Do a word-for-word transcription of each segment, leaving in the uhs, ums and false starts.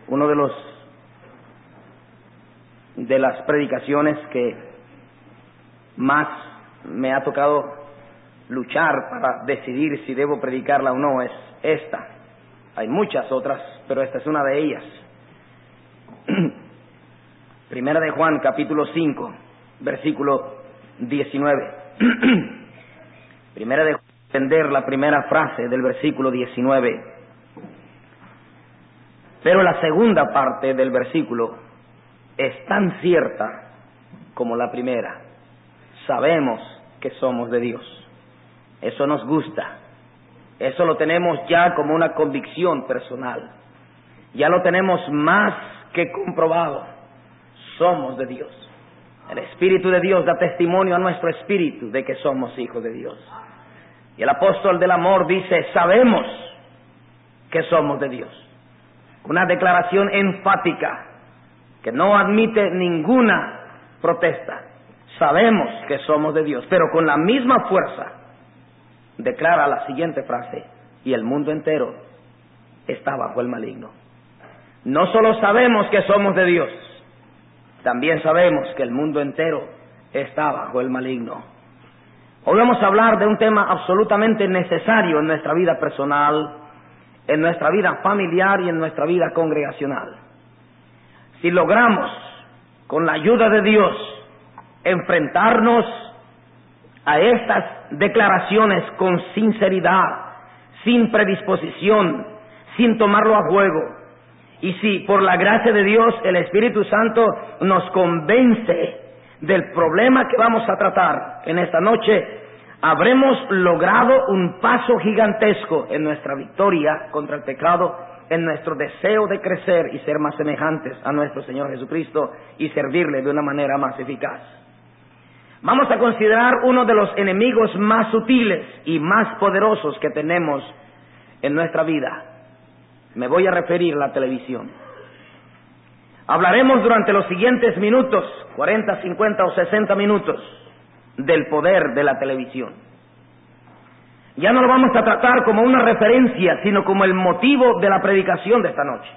uno de los de las predicaciones que más me ha tocado luchar para decidir si debo predicarla o no es esta. Hay muchas otras, pero esta es una de ellas. Primera de Juan, capítulo cinco, versículo diecinueve. Primera de Juan, entender la primera frase del versículo diecinueve. Pero la segunda parte del versículo es tan cierta como la primera. Sabemos que somos de Dios. Eso nos gusta. Eso lo tenemos ya como una convicción personal. Ya lo tenemos más que comprobado. Somos de Dios. El Espíritu de Dios da testimonio a nuestro espíritu de que somos hijos de Dios. Y el apóstol del amor dice, sabemos que somos de Dios. Una declaración enfática que no admite ninguna protesta. Sabemos que somos de Dios, pero con la misma fuerza declara la siguiente frase: y el mundo entero está bajo el maligno. No solo sabemos que somos de Dios, también sabemos que el mundo entero está bajo el maligno. Hoy vamos a hablar de un tema absolutamente necesario en nuestra vida personal, en nuestra vida familiar y en nuestra vida congregacional. Si logramos, con la ayuda de Dios, enfrentarnos a estas declaraciones con sinceridad, sin predisposición, sin tomarlo a juego, y si por la gracia de Dios el Espíritu Santo nos convence del problema que vamos a tratar en esta noche, habremos logrado un paso gigantesco en nuestra victoria contra el pecado, en nuestro deseo de crecer y ser más semejantes a nuestro Señor Jesucristo y servirle de una manera más eficaz. Vamos a considerar uno de los enemigos más sutiles y más poderosos que tenemos en nuestra vida. Me voy a referir a la televisión. Hablaremos durante los siguientes minutos, cuarenta, cincuenta o sesenta minutos, del poder de la televisión. Ya no lo vamos a tratar como una referencia, sino como el motivo de la predicación de esta noche.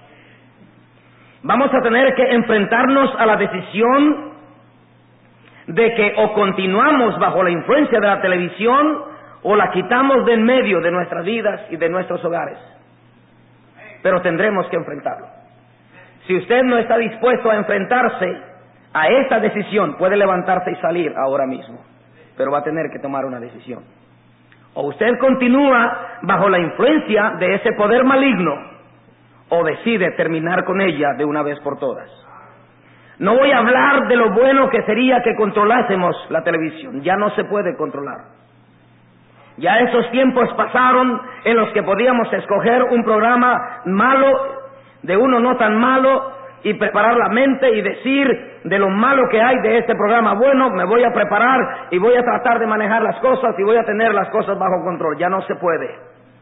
Vamos a tener que enfrentarnos a la decisión de que o continuamos bajo la influencia de la televisión o la quitamos de en medio de nuestras vidas y de nuestros hogares. Pero tendremos que enfrentarlo. Si usted no está dispuesto a enfrentarse a esta decisión, puede levantarse y salir ahora mismo, pero va a tener que tomar una decisión. O usted continúa bajo la influencia de ese poder maligno, o decide terminar con ella de una vez por todas. No voy a hablar de lo bueno que sería que controlásemos la televisión. Ya no se puede controlar. Ya esos tiempos pasaron en los que podíamos escoger un programa malo de uno no tan malo y preparar la mente y decir de lo malo que hay de este programa bueno, me voy a preparar y voy a tratar de manejar las cosas y voy a tener las cosas bajo control. Ya no se puede.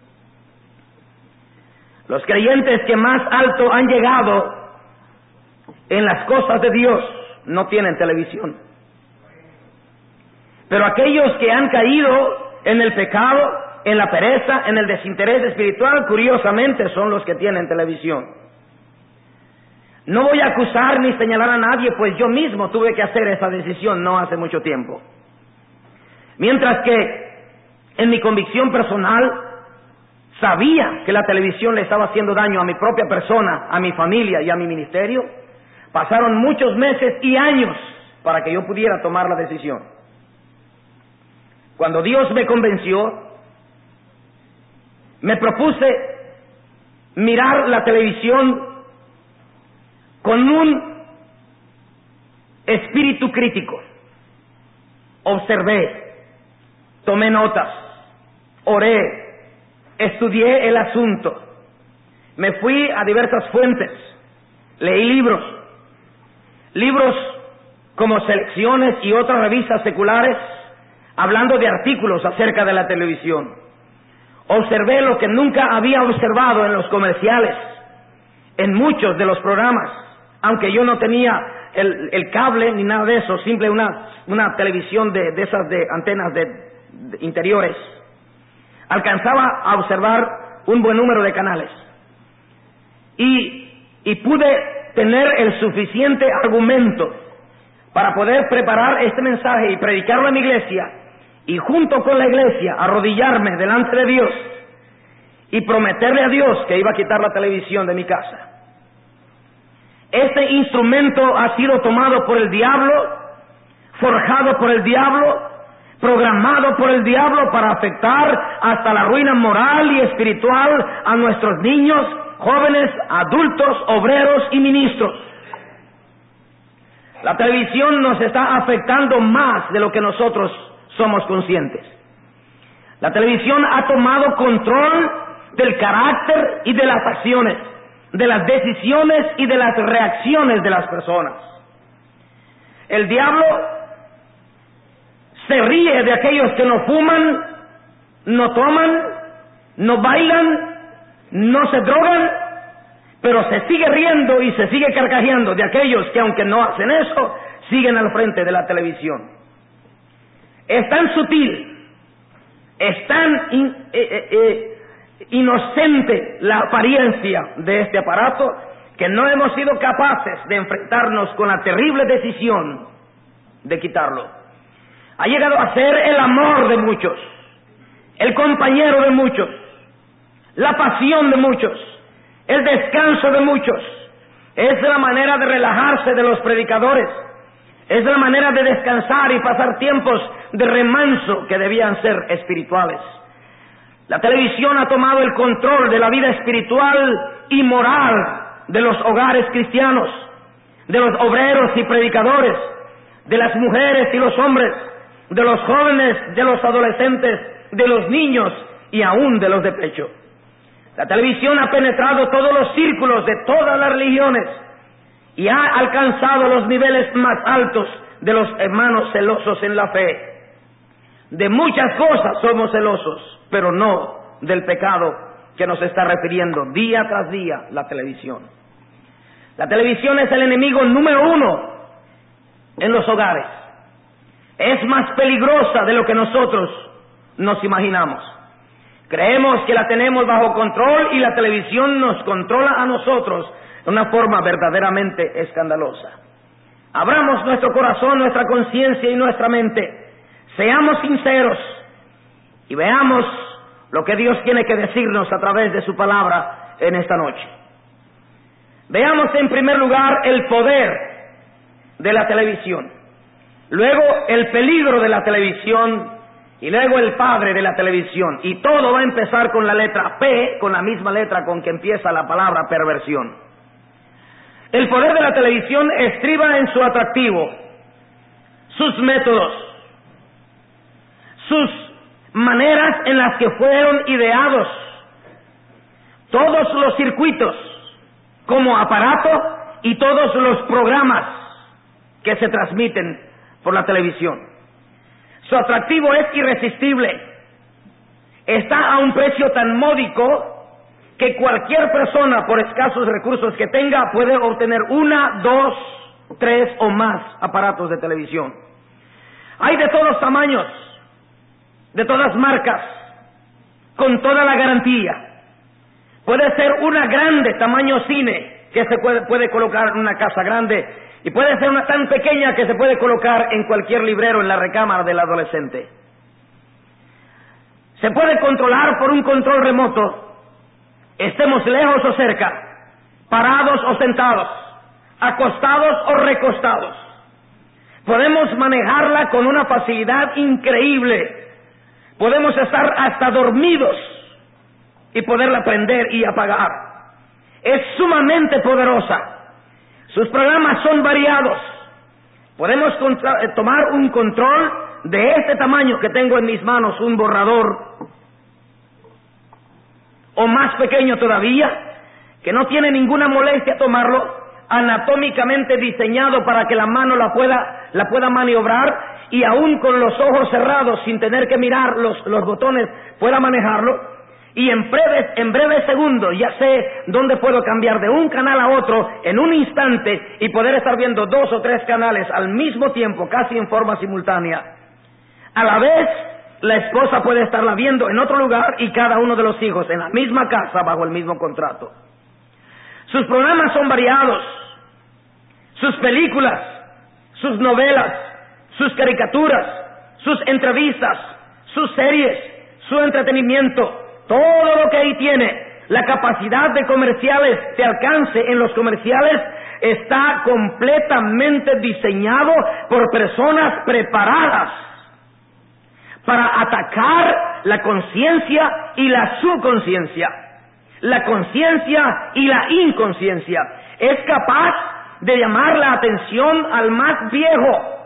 Los creyentes que más alto han llegado en las cosas de Dios no tienen televisión. Pero aquellos que han caído en el pecado, en la pereza, en el desinterés espiritual, curiosamente son los que tienen televisión. No voy a acusar ni señalar a nadie, pues yo mismo tuve que hacer esa decisión no hace mucho tiempo. Mientras que en mi convicción personal sabía que la televisión le estaba haciendo daño a mi propia persona, a mi familia y a mi ministerio, pasaron muchos meses y años para que yo pudiera tomar la decisión. Cuando Dios me convenció, me propuse mirar la televisión con un espíritu crítico. Observé, tomé notas, oré, estudié el asunto, me fui a diversas fuentes, leí libros, libros como Selecciones y otras revistas seculares, hablando de artículos acerca de la televisión. Observé lo que nunca había observado en los comerciales, en muchos de los programas. Aunque yo no tenía el, el cable ni nada de eso, simple una, una televisión de, de esas de antenas de, de interiores, alcanzaba a observar un buen número de canales. Y y pude tener el suficiente argumento para poder preparar este mensaje y predicarlo en mi iglesia, y junto con la iglesia arrodillarme delante de Dios y prometerle a Dios que iba a quitar la televisión de mi casa. Este instrumento ha sido tomado por el diablo, forjado por el diablo, programado por el diablo para afectar hasta la ruina moral y espiritual a nuestros niños, jóvenes, adultos, obreros y ministros. La televisión nos está afectando más de lo que nosotros somos conscientes. La televisión ha tomado control del carácter y de las acciones, de las decisiones y de las reacciones de las personas. El diablo se ríe de aquellos que no fuman, no toman, no bailan, no se drogan, pero se sigue riendo y se sigue carcajeando de aquellos que, aunque no hacen eso, siguen al frente de la televisión. Es tan sutil, es tan in, eh, eh, inocente la apariencia de este aparato que no hemos sido capaces de enfrentarnos con la terrible decisión de quitarlo. Ha llegado a ser el amor de muchos, el compañero de muchos, la pasión de muchos, el descanso de muchos. Es la manera de relajarse de los predicadores, es la manera de descansar y pasar tiempos de remanso que debían ser espirituales. La televisión ha tomado el control de la vida espiritual y moral de los hogares cristianos, de los obreros y predicadores, de las mujeres y los hombres, de los jóvenes, de los adolescentes, de los niños y aún de los de pecho. La televisión ha penetrado todos los círculos de todas las religiones y ha alcanzado los niveles más altos de los hermanos celosos en la fe. De muchas cosas somos celosos, pero no del pecado que nos está refiriendo día tras día la televisión. La televisión es el enemigo número uno en los hogares. Es más peligrosa de lo que nosotros nos imaginamos. Creemos que la tenemos bajo control y la televisión nos controla a nosotros de una forma verdaderamente escandalosa. Abramos nuestro corazón, nuestra conciencia y nuestra mente. Seamos sinceros y veamos lo que Dios tiene que decirnos a través de su palabra en esta noche. Veamos en primer lugar el poder de la televisión, luego el peligro de la televisión y luego el padre de la televisión. Y todo va a empezar con la letra P, con la misma letra con que empieza la palabra perversión. El poder de la televisión estriba en su atractivo, sus métodos, sus maneras en las que fueron ideados, todos los circuitos como aparato y todos los programas que se transmiten por la televisión. Su atractivo es irresistible. Está a un precio tan módico que cualquier persona, por escasos recursos que tenga, puede obtener una, dos, tres o más aparatos de televisión. Hay de todos tamaños, de todas marcas, con toda la garantía. Puede ser una grande tamaño cine que se puede, puede colocar en una casa grande, y puede ser una tan pequeña que se puede colocar en cualquier librero en la recámara del adolescente. Se puede controlar por un control remoto, estemos lejos o cerca, parados o sentados, acostados o recostados. Podemos manejarla con una facilidad increíble. Podemos estar hasta dormidos y poderla prender y apagar. Es sumamente poderosa. Sus programas son variados. Podemos contra- tomar un control de este tamaño que tengo en mis manos, un borrador, o más pequeño todavía, que no tiene ninguna molestia tomarlo, anatómicamente diseñado para que la mano la pueda, la pueda maniobrar y aún con los ojos cerrados, sin tener que mirar los, los botones, pueda manejarlo. Y en breves, en breves segundos ya sé dónde puedo cambiar de un canal a otro en un instante y poder estar viendo dos o tres canales al mismo tiempo, casi en forma simultánea. A la vez, la esposa puede estarla viendo en otro lugar y cada uno de los hijos en la misma casa bajo el mismo contrato. Sus programas son variados, sus películas, sus novelas, sus caricaturas, sus entrevistas, sus series, su entretenimiento, todo lo que ahí tiene, la capacidad de comerciales, de alcance en los comerciales, está completamente diseñado por personas preparadas para atacar la conciencia y la subconsciencia, la conciencia y la inconsciencia. Es capaz de llamar la atención al más viejo,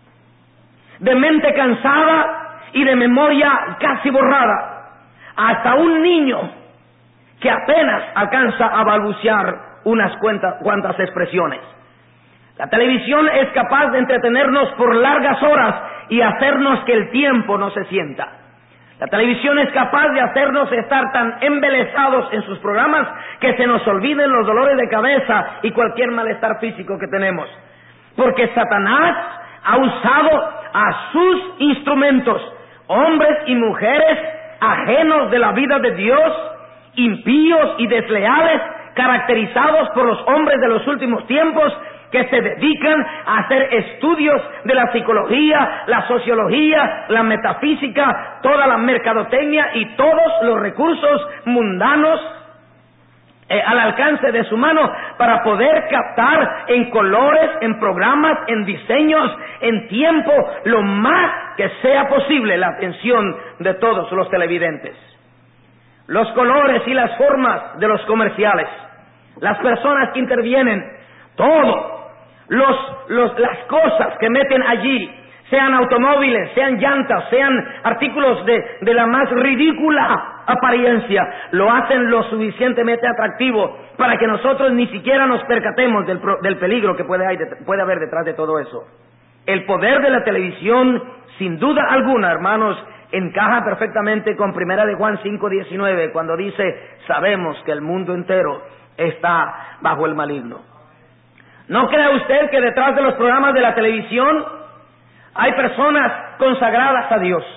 de mente cansada y de memoria casi borrada, hasta un niño que apenas alcanza a balbucear unas cuantas, cuantas expresiones. La televisión es capaz de entretenernos por largas horas y hacernos que el tiempo no se sienta. La televisión es capaz de hacernos estar tan embelesados en sus programas que se nos olviden los dolores de cabeza y cualquier malestar físico que tenemos. Porque Satanás ha usado a sus instrumentos, hombres y mujeres ajenos de la vida de Dios, impíos y desleales, caracterizados por los hombres de los últimos tiempos, que se dedican a hacer estudios de la psicología, la sociología, la metafísica, toda la mercadotecnia y todos los recursos mundanos eh, al alcance de su mano para poder captar en colores, en programas, en diseños, en tiempo, lo más que sea posible la atención de todos los televidentes. Los colores y las formas de los comerciales, las personas que intervienen, todo. Los, los, las cosas que meten allí, sean automóviles, sean llantas, sean artículos de, de la más ridícula apariencia, lo hacen lo suficientemente atractivo para que nosotros ni siquiera nos percatemos del, del peligro que puede, hay, puede haber detrás de todo eso. El poder de la televisión, sin duda alguna, hermanos, encaja perfectamente con Primera de Juan cinco diecinueve, cuando dice, sabemos que el mundo entero está bajo el maligno. ¿No cree usted que detrás de los programas de la televisión hay personas consagradas a Dios?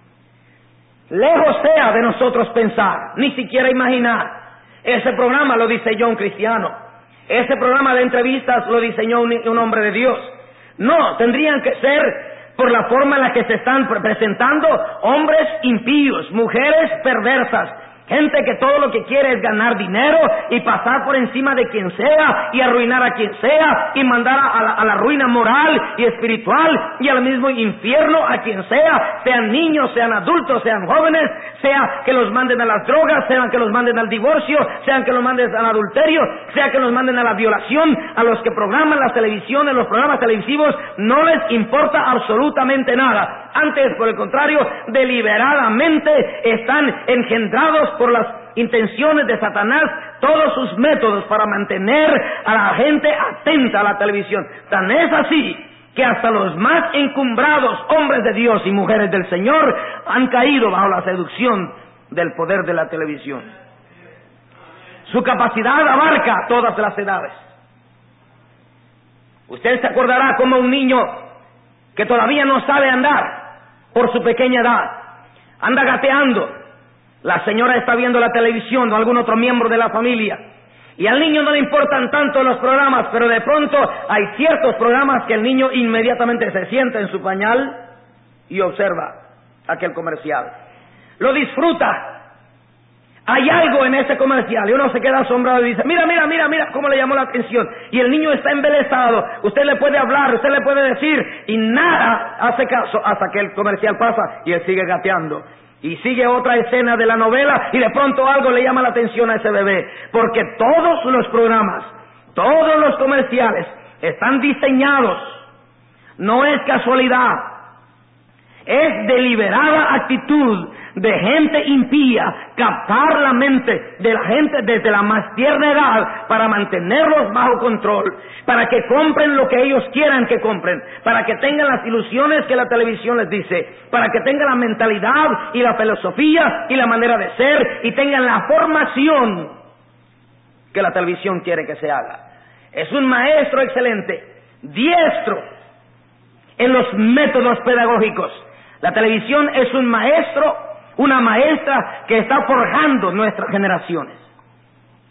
Lejos sea de nosotros pensar, ni siquiera imaginar, ese programa lo diseñó un cristiano, ese programa de entrevistas lo diseñó un, un hombre de Dios. No, tendrían que ser, por la forma en la que se están presentando, hombres impíos, mujeres perversas, gente que todo lo que quiere es ganar dinero y pasar por encima de quien sea y arruinar a quien sea y mandar a la, a la ruina moral y espiritual y al mismo infierno a quien sea, sean niños, sean adultos, sean jóvenes, sea que los manden a las drogas, sean que los manden al divorcio, sean que los manden al adulterio, sea que los manden a la violación. A los que programan las televisiones, los programas televisivos, no les importa absolutamente nada. Antes, por el contrario, deliberadamente están engendrados por las intenciones de Satanás, todos sus métodos para mantener a la gente atenta a la televisión. Tan es así que hasta los más encumbrados hombres de Dios y mujeres del Señor han caído bajo la seducción del poder de la televisión. Su capacidad abarca todas las edades. Usted se acordará como un niño que todavía no sabe andar por su pequeña edad, anda gateando. La señora está viendo la televisión o algún otro miembro de la familia y al niño no le importan tanto los programas, pero de pronto hay ciertos programas que el niño inmediatamente se sienta en su pañal y observa aquel comercial. Lo disfruta. Hay algo en ese comercial y uno se queda asombrado y dice, mira, mira, mira, mira cómo le llamó la atención. Y el niño está embelesado. Usted le puede hablar, usted le puede decir y nada hace caso hasta que el comercial pasa y él sigue gateando. Y sigue otra escena de la novela y de pronto algo le llama la atención a ese bebé. Porque todos los programas, todos los comerciales están diseñados. No es casualidad. Es deliberada actitud de gente impía captar la mente de la gente desde la más tierna edad para mantenerlos bajo control, para que compren lo que ellos quieran que compren, para que tengan las ilusiones que la televisión les dice, para que tengan la mentalidad y la filosofía y la manera de ser y tengan la formación que la televisión quiere que se haga. Es un maestro excelente, diestro en los métodos pedagógicos. La televisión es un maestro, una maestra que está forjando nuestras generaciones.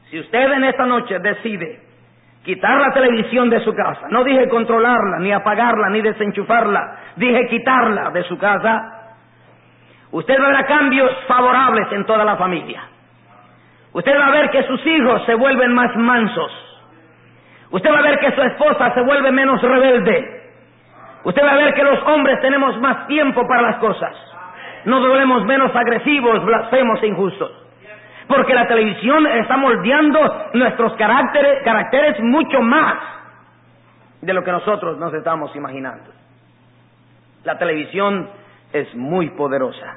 Si usted en esta noche decide quitar la televisión de su casa, no dije controlarla, ni apagarla, ni desenchufarla, dije quitarla de su casa, usted verá cambios favorables en toda la familia. Usted va a ver que sus hijos se vuelven más mansos. Usted va a ver que su esposa se vuelve menos rebelde. Usted va a ver que los hombres tenemos más tiempo para las cosas. Nos volvemos menos agresivos, blasfemos e injustos. Porque la televisión está moldeando nuestros caracteres, caracteres mucho más de lo que nosotros nos estamos imaginando. La televisión es muy poderosa.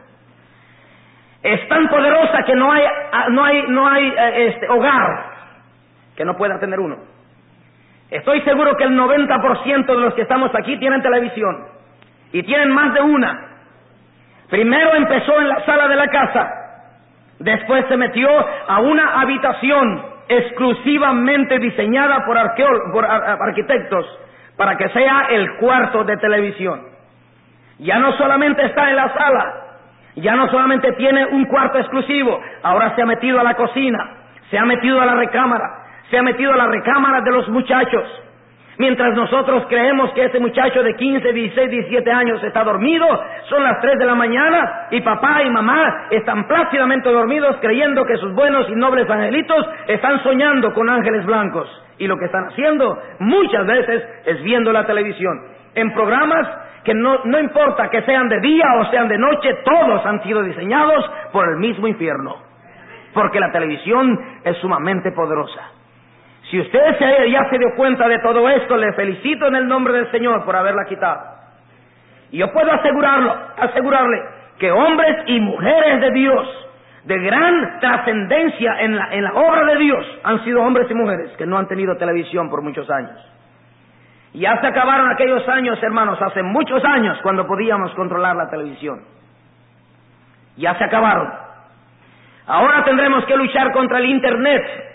Es tan poderosa que no hay, no hay, no hay este, hogar que no pueda tener uno. Estoy seguro que el noventa por ciento de los que estamos aquí tienen televisión. Y tienen más de una. Primero empezó en la sala de la casa. Después se metió a una habitación exclusivamente diseñada por, arqueó- por ar- arquitectos para que sea el cuarto de televisión. Ya no solamente está en la sala, ya no solamente tiene un cuarto exclusivo, ahora se ha metido a la cocina, se ha metido a la recámara, se ha metido a la recámara de los muchachos. Mientras nosotros creemos que ese muchacho de quince, dieciséis, diecisiete años está dormido, son las tres de la mañana y papá y mamá están plácidamente dormidos creyendo que sus buenos y nobles angelitos están soñando con ángeles blancos. Y lo que están haciendo muchas veces es viendo la televisión. En programas que no, no importa que sean de día o sean de noche, todos han sido diseñados por el mismo infierno. Porque la televisión es sumamente poderosa. Si usted se, ya se dio cuenta de todo esto, le felicito en el nombre del Señor por haberla quitado. Y yo puedo asegurarlo, asegurarle que hombres y mujeres de Dios, de gran trascendencia en la, en la obra de Dios, han sido hombres y mujeres que no han tenido televisión por muchos años. Ya se acabaron aquellos años, hermanos, hace muchos años, cuando podíamos controlar la televisión. Ya se acabaron. Ahora tendremos que luchar contra el Internet.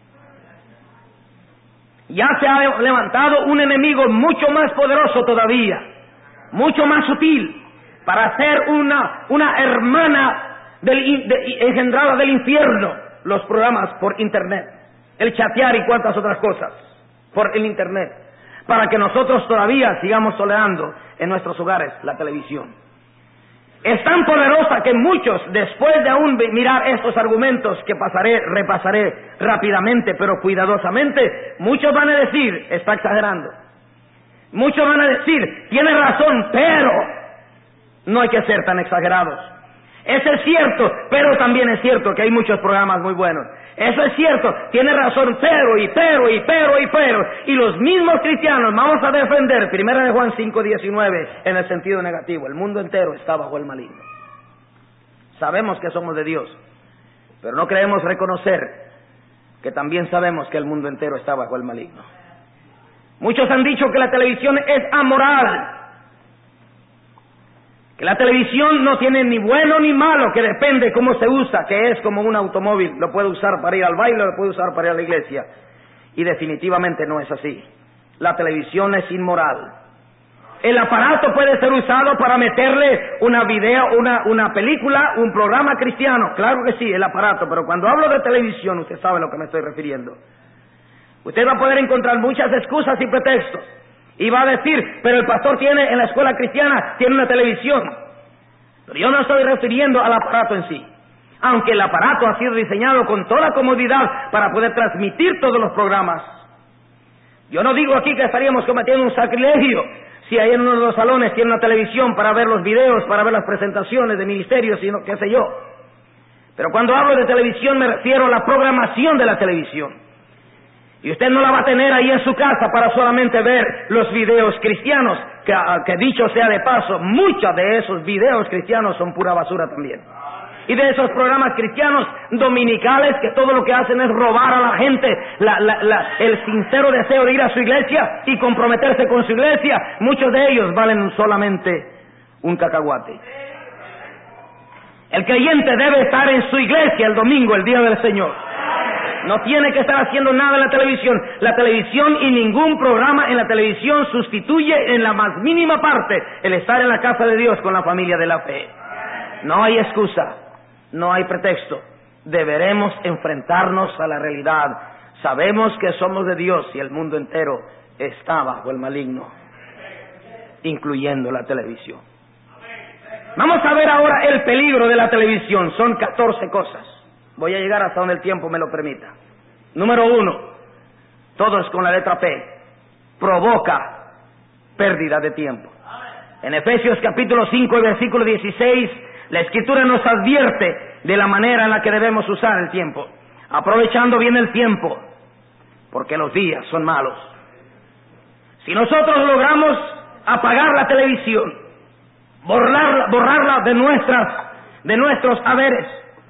Ya se ha levantado un enemigo mucho más poderoso todavía, mucho más sutil, para ser una, una hermana del, de, engendrada del infierno, los programas por Internet, el chatear y cuantas otras cosas por el Internet, para que nosotros todavía sigamos tolerando en nuestros hogares la televisión. Es tan poderosa que muchos, después de aún mirar estos argumentos que pasaré, repasaré rápidamente, pero cuidadosamente, muchos van a decir, está exagerando. Muchos van a decir, tiene razón, pero no hay que ser tan exagerados. Eso es cierto, pero también es cierto que hay muchos programas muy buenos. Eso es cierto, tiene razón, pero y pero y pero y pero. Y los mismos cristianos vamos a defender primera de Juan cinco diecinueve en el sentido negativo. El mundo entero está bajo el maligno. Sabemos que somos de Dios, pero no queremos reconocer que también sabemos que el mundo entero está bajo el maligno. Muchos han dicho que la televisión es amoral, que la televisión no tiene ni bueno ni malo, que depende cómo se usa, que es como un automóvil, lo puede usar para ir al baile, lo puede usar para ir a la iglesia. Y definitivamente no es así. La televisión es inmoral. El aparato puede ser usado para meterle una video, una, una película, un programa cristiano. Claro que sí, el aparato, pero cuando hablo de televisión, usted sabe a lo que me estoy refiriendo. Usted va a poder encontrar muchas excusas y pretextos. Y va a decir, pero el pastor tiene en la escuela cristiana, tiene una televisión. Pero yo no estoy refiriendo al aparato en sí. Aunque el aparato ha sido diseñado con toda comodidad para poder transmitir todos los programas. Yo no digo aquí que estaríamos cometiendo un sacrilegio si ahí en uno de los salones tiene una televisión para ver los videos, para ver las presentaciones de ministerios, sino qué sé yo. Pero cuando hablo de televisión me refiero a la programación de la televisión. Y usted no la va a tener ahí en su casa para solamente ver los videos cristianos, que, que dicho sea de paso, muchos de esos videos cristianos son pura basura también. Y de esos programas cristianos dominicales que todo lo que hacen es robar a la gente la, la, la, el sincero deseo de ir a su iglesia y comprometerse con su iglesia, muchos de ellos valen solamente un cacahuate. El creyente debe estar en su iglesia el domingo, el día del Señor. No tiene que estar haciendo nada en la televisión. La televisión y ningún programa en la televisión sustituye en la más mínima parte el estar en la casa de Dios con la familia de la fe. No hay excusa, no hay pretexto. deberemos enfrentarnos a la realidad. Sabemos que somos de Dios y el mundo entero está bajo el maligno, incluyendo la televisión. Vamos a ver ahora el peligro de la televisión. Son catorce cosas. Voy a llegar hasta donde el tiempo me lo permita. Número uno, todo es con la letra P. Provoca pérdida de tiempo. En Efesios capítulo cinco y versículo dieciséis, la Escritura nos advierte de la manera en la que debemos usar el tiempo. Aprovechando bien el tiempo, porque los días son malos. Si nosotros logramos apagar la televisión, borrarla, borrarla de nuestras, de nuestros haberes,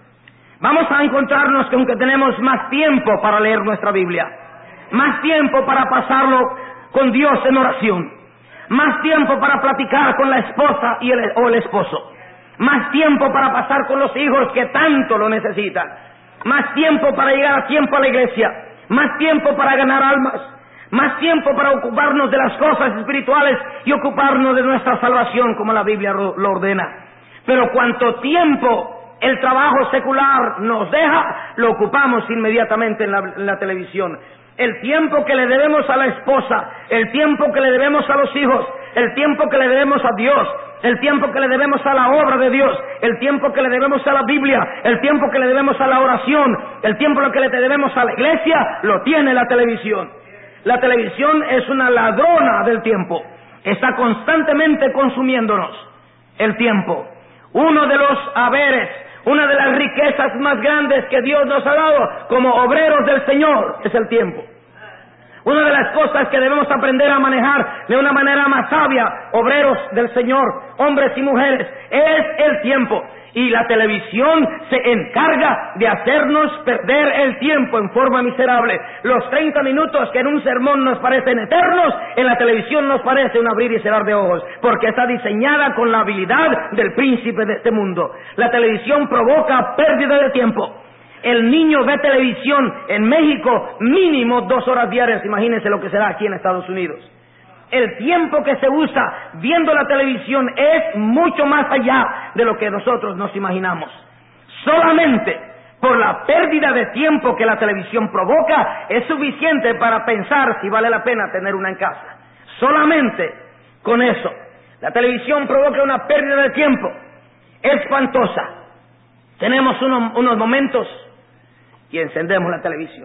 vamos a encontrarnos con que tenemos más tiempo para leer nuestra Biblia, más tiempo para pasarlo con Dios en oración, más tiempo para platicar con la esposa y el, o el esposo, más tiempo para pasar con los hijos que tanto lo necesitan, más tiempo para llegar a tiempo a la iglesia, más tiempo para ganar almas, más tiempo para ocuparnos de las cosas espirituales y ocuparnos de nuestra salvación como la Biblia lo ordena. Pero cuanto tiempo el trabajo secular nos deja, lo ocupamos inmediatamente en la, en la televisión. El tiempo que le debemos a la esposa, el tiempo que le debemos a los hijos, el tiempo que le debemos a Dios, el tiempo que le debemos a la obra de Dios, el tiempo que le debemos a la Biblia, el tiempo que le debemos a la oración, el tiempo que le debemos a la iglesia, lo tiene la televisión. La televisión es una ladrona del tiempo. Está constantemente consumiéndonos el tiempo. Uno de los haberes, una de las riquezas más grandes que Dios nos ha dado como obreros del Señor es el tiempo. Una de las cosas que debemos aprender a manejar de una manera más sabia, obreros del Señor, hombres y mujeres, es el tiempo. Y la televisión se encarga de hacernos perder el tiempo en forma miserable. Los treinta minutos que en un sermón nos parecen eternos, en la televisión nos parece un abrir y cerrar de ojos, porque está diseñada con la habilidad del príncipe de este mundo. La televisión provoca pérdida de tiempo. El niño ve televisión en México mínimo dos horas diarias. Imagínense lo que será aquí en Estados Unidos. El tiempo que se usa viendo la televisión es mucho más allá de lo que nosotros nos imaginamos. Solamente por la pérdida de tiempo que la televisión provoca es suficiente para pensar si vale la pena tener una en casa. Solamente con eso. La televisión provoca una pérdida de tiempo espantosa. Tenemos uno, unos momentos y encendemos la televisión.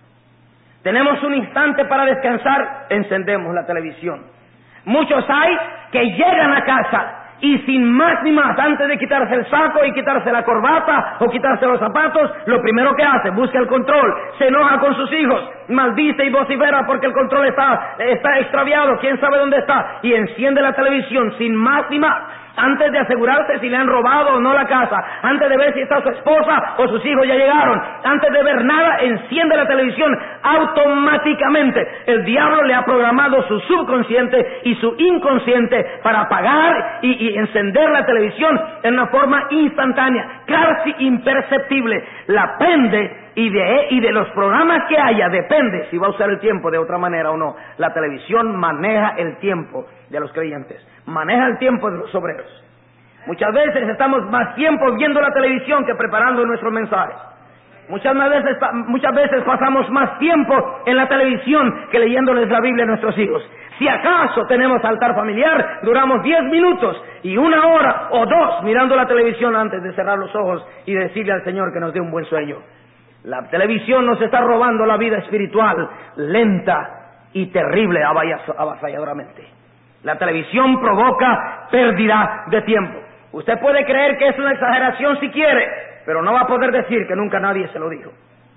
Tenemos un instante para descansar, encendemos la televisión. Muchos hay que llegan a casa y sin más ni más, antes de quitarse el saco y quitarse la corbata o quitarse los zapatos, lo primero que hace, busca el control, se enoja con sus hijos, maldice y vocifera porque el control está, está extraviado, quién sabe dónde está, y enciende la televisión sin más ni más. Antes de asegurarse si le han robado o no la casa, antes de ver si está su esposa o sus hijos ya llegaron, antes de ver nada, enciende la televisión automáticamente. El diablo le ha programado su subconsciente y su inconsciente para apagar y, y encender la televisión en una forma instantánea, casi imperceptible. La prende y de, y de los programas que haya depende si va a usar el tiempo de otra manera o no. La televisión maneja el tiempo de los creyentes, maneja el tiempo de los obreros. Muchas veces estamos más tiempo viendo la televisión que preparando nuestros mensajes. Muchas veces, muchas veces pasamos más tiempo en la televisión que leyéndoles la Biblia a nuestros hijos. Si acaso tenemos altar familiar, duramos diez minutos y una hora o dos mirando la televisión antes de cerrar los ojos y decirle al Señor que nos dé un buen sueño. La televisión nos está robando la vida espiritual lenta y terrible, avasalladoramente. La televisión provoca pérdida de tiempo. Usted puede creer que es una exageración si quiere, pero no va a poder decir que nunca nadie se lo dijo.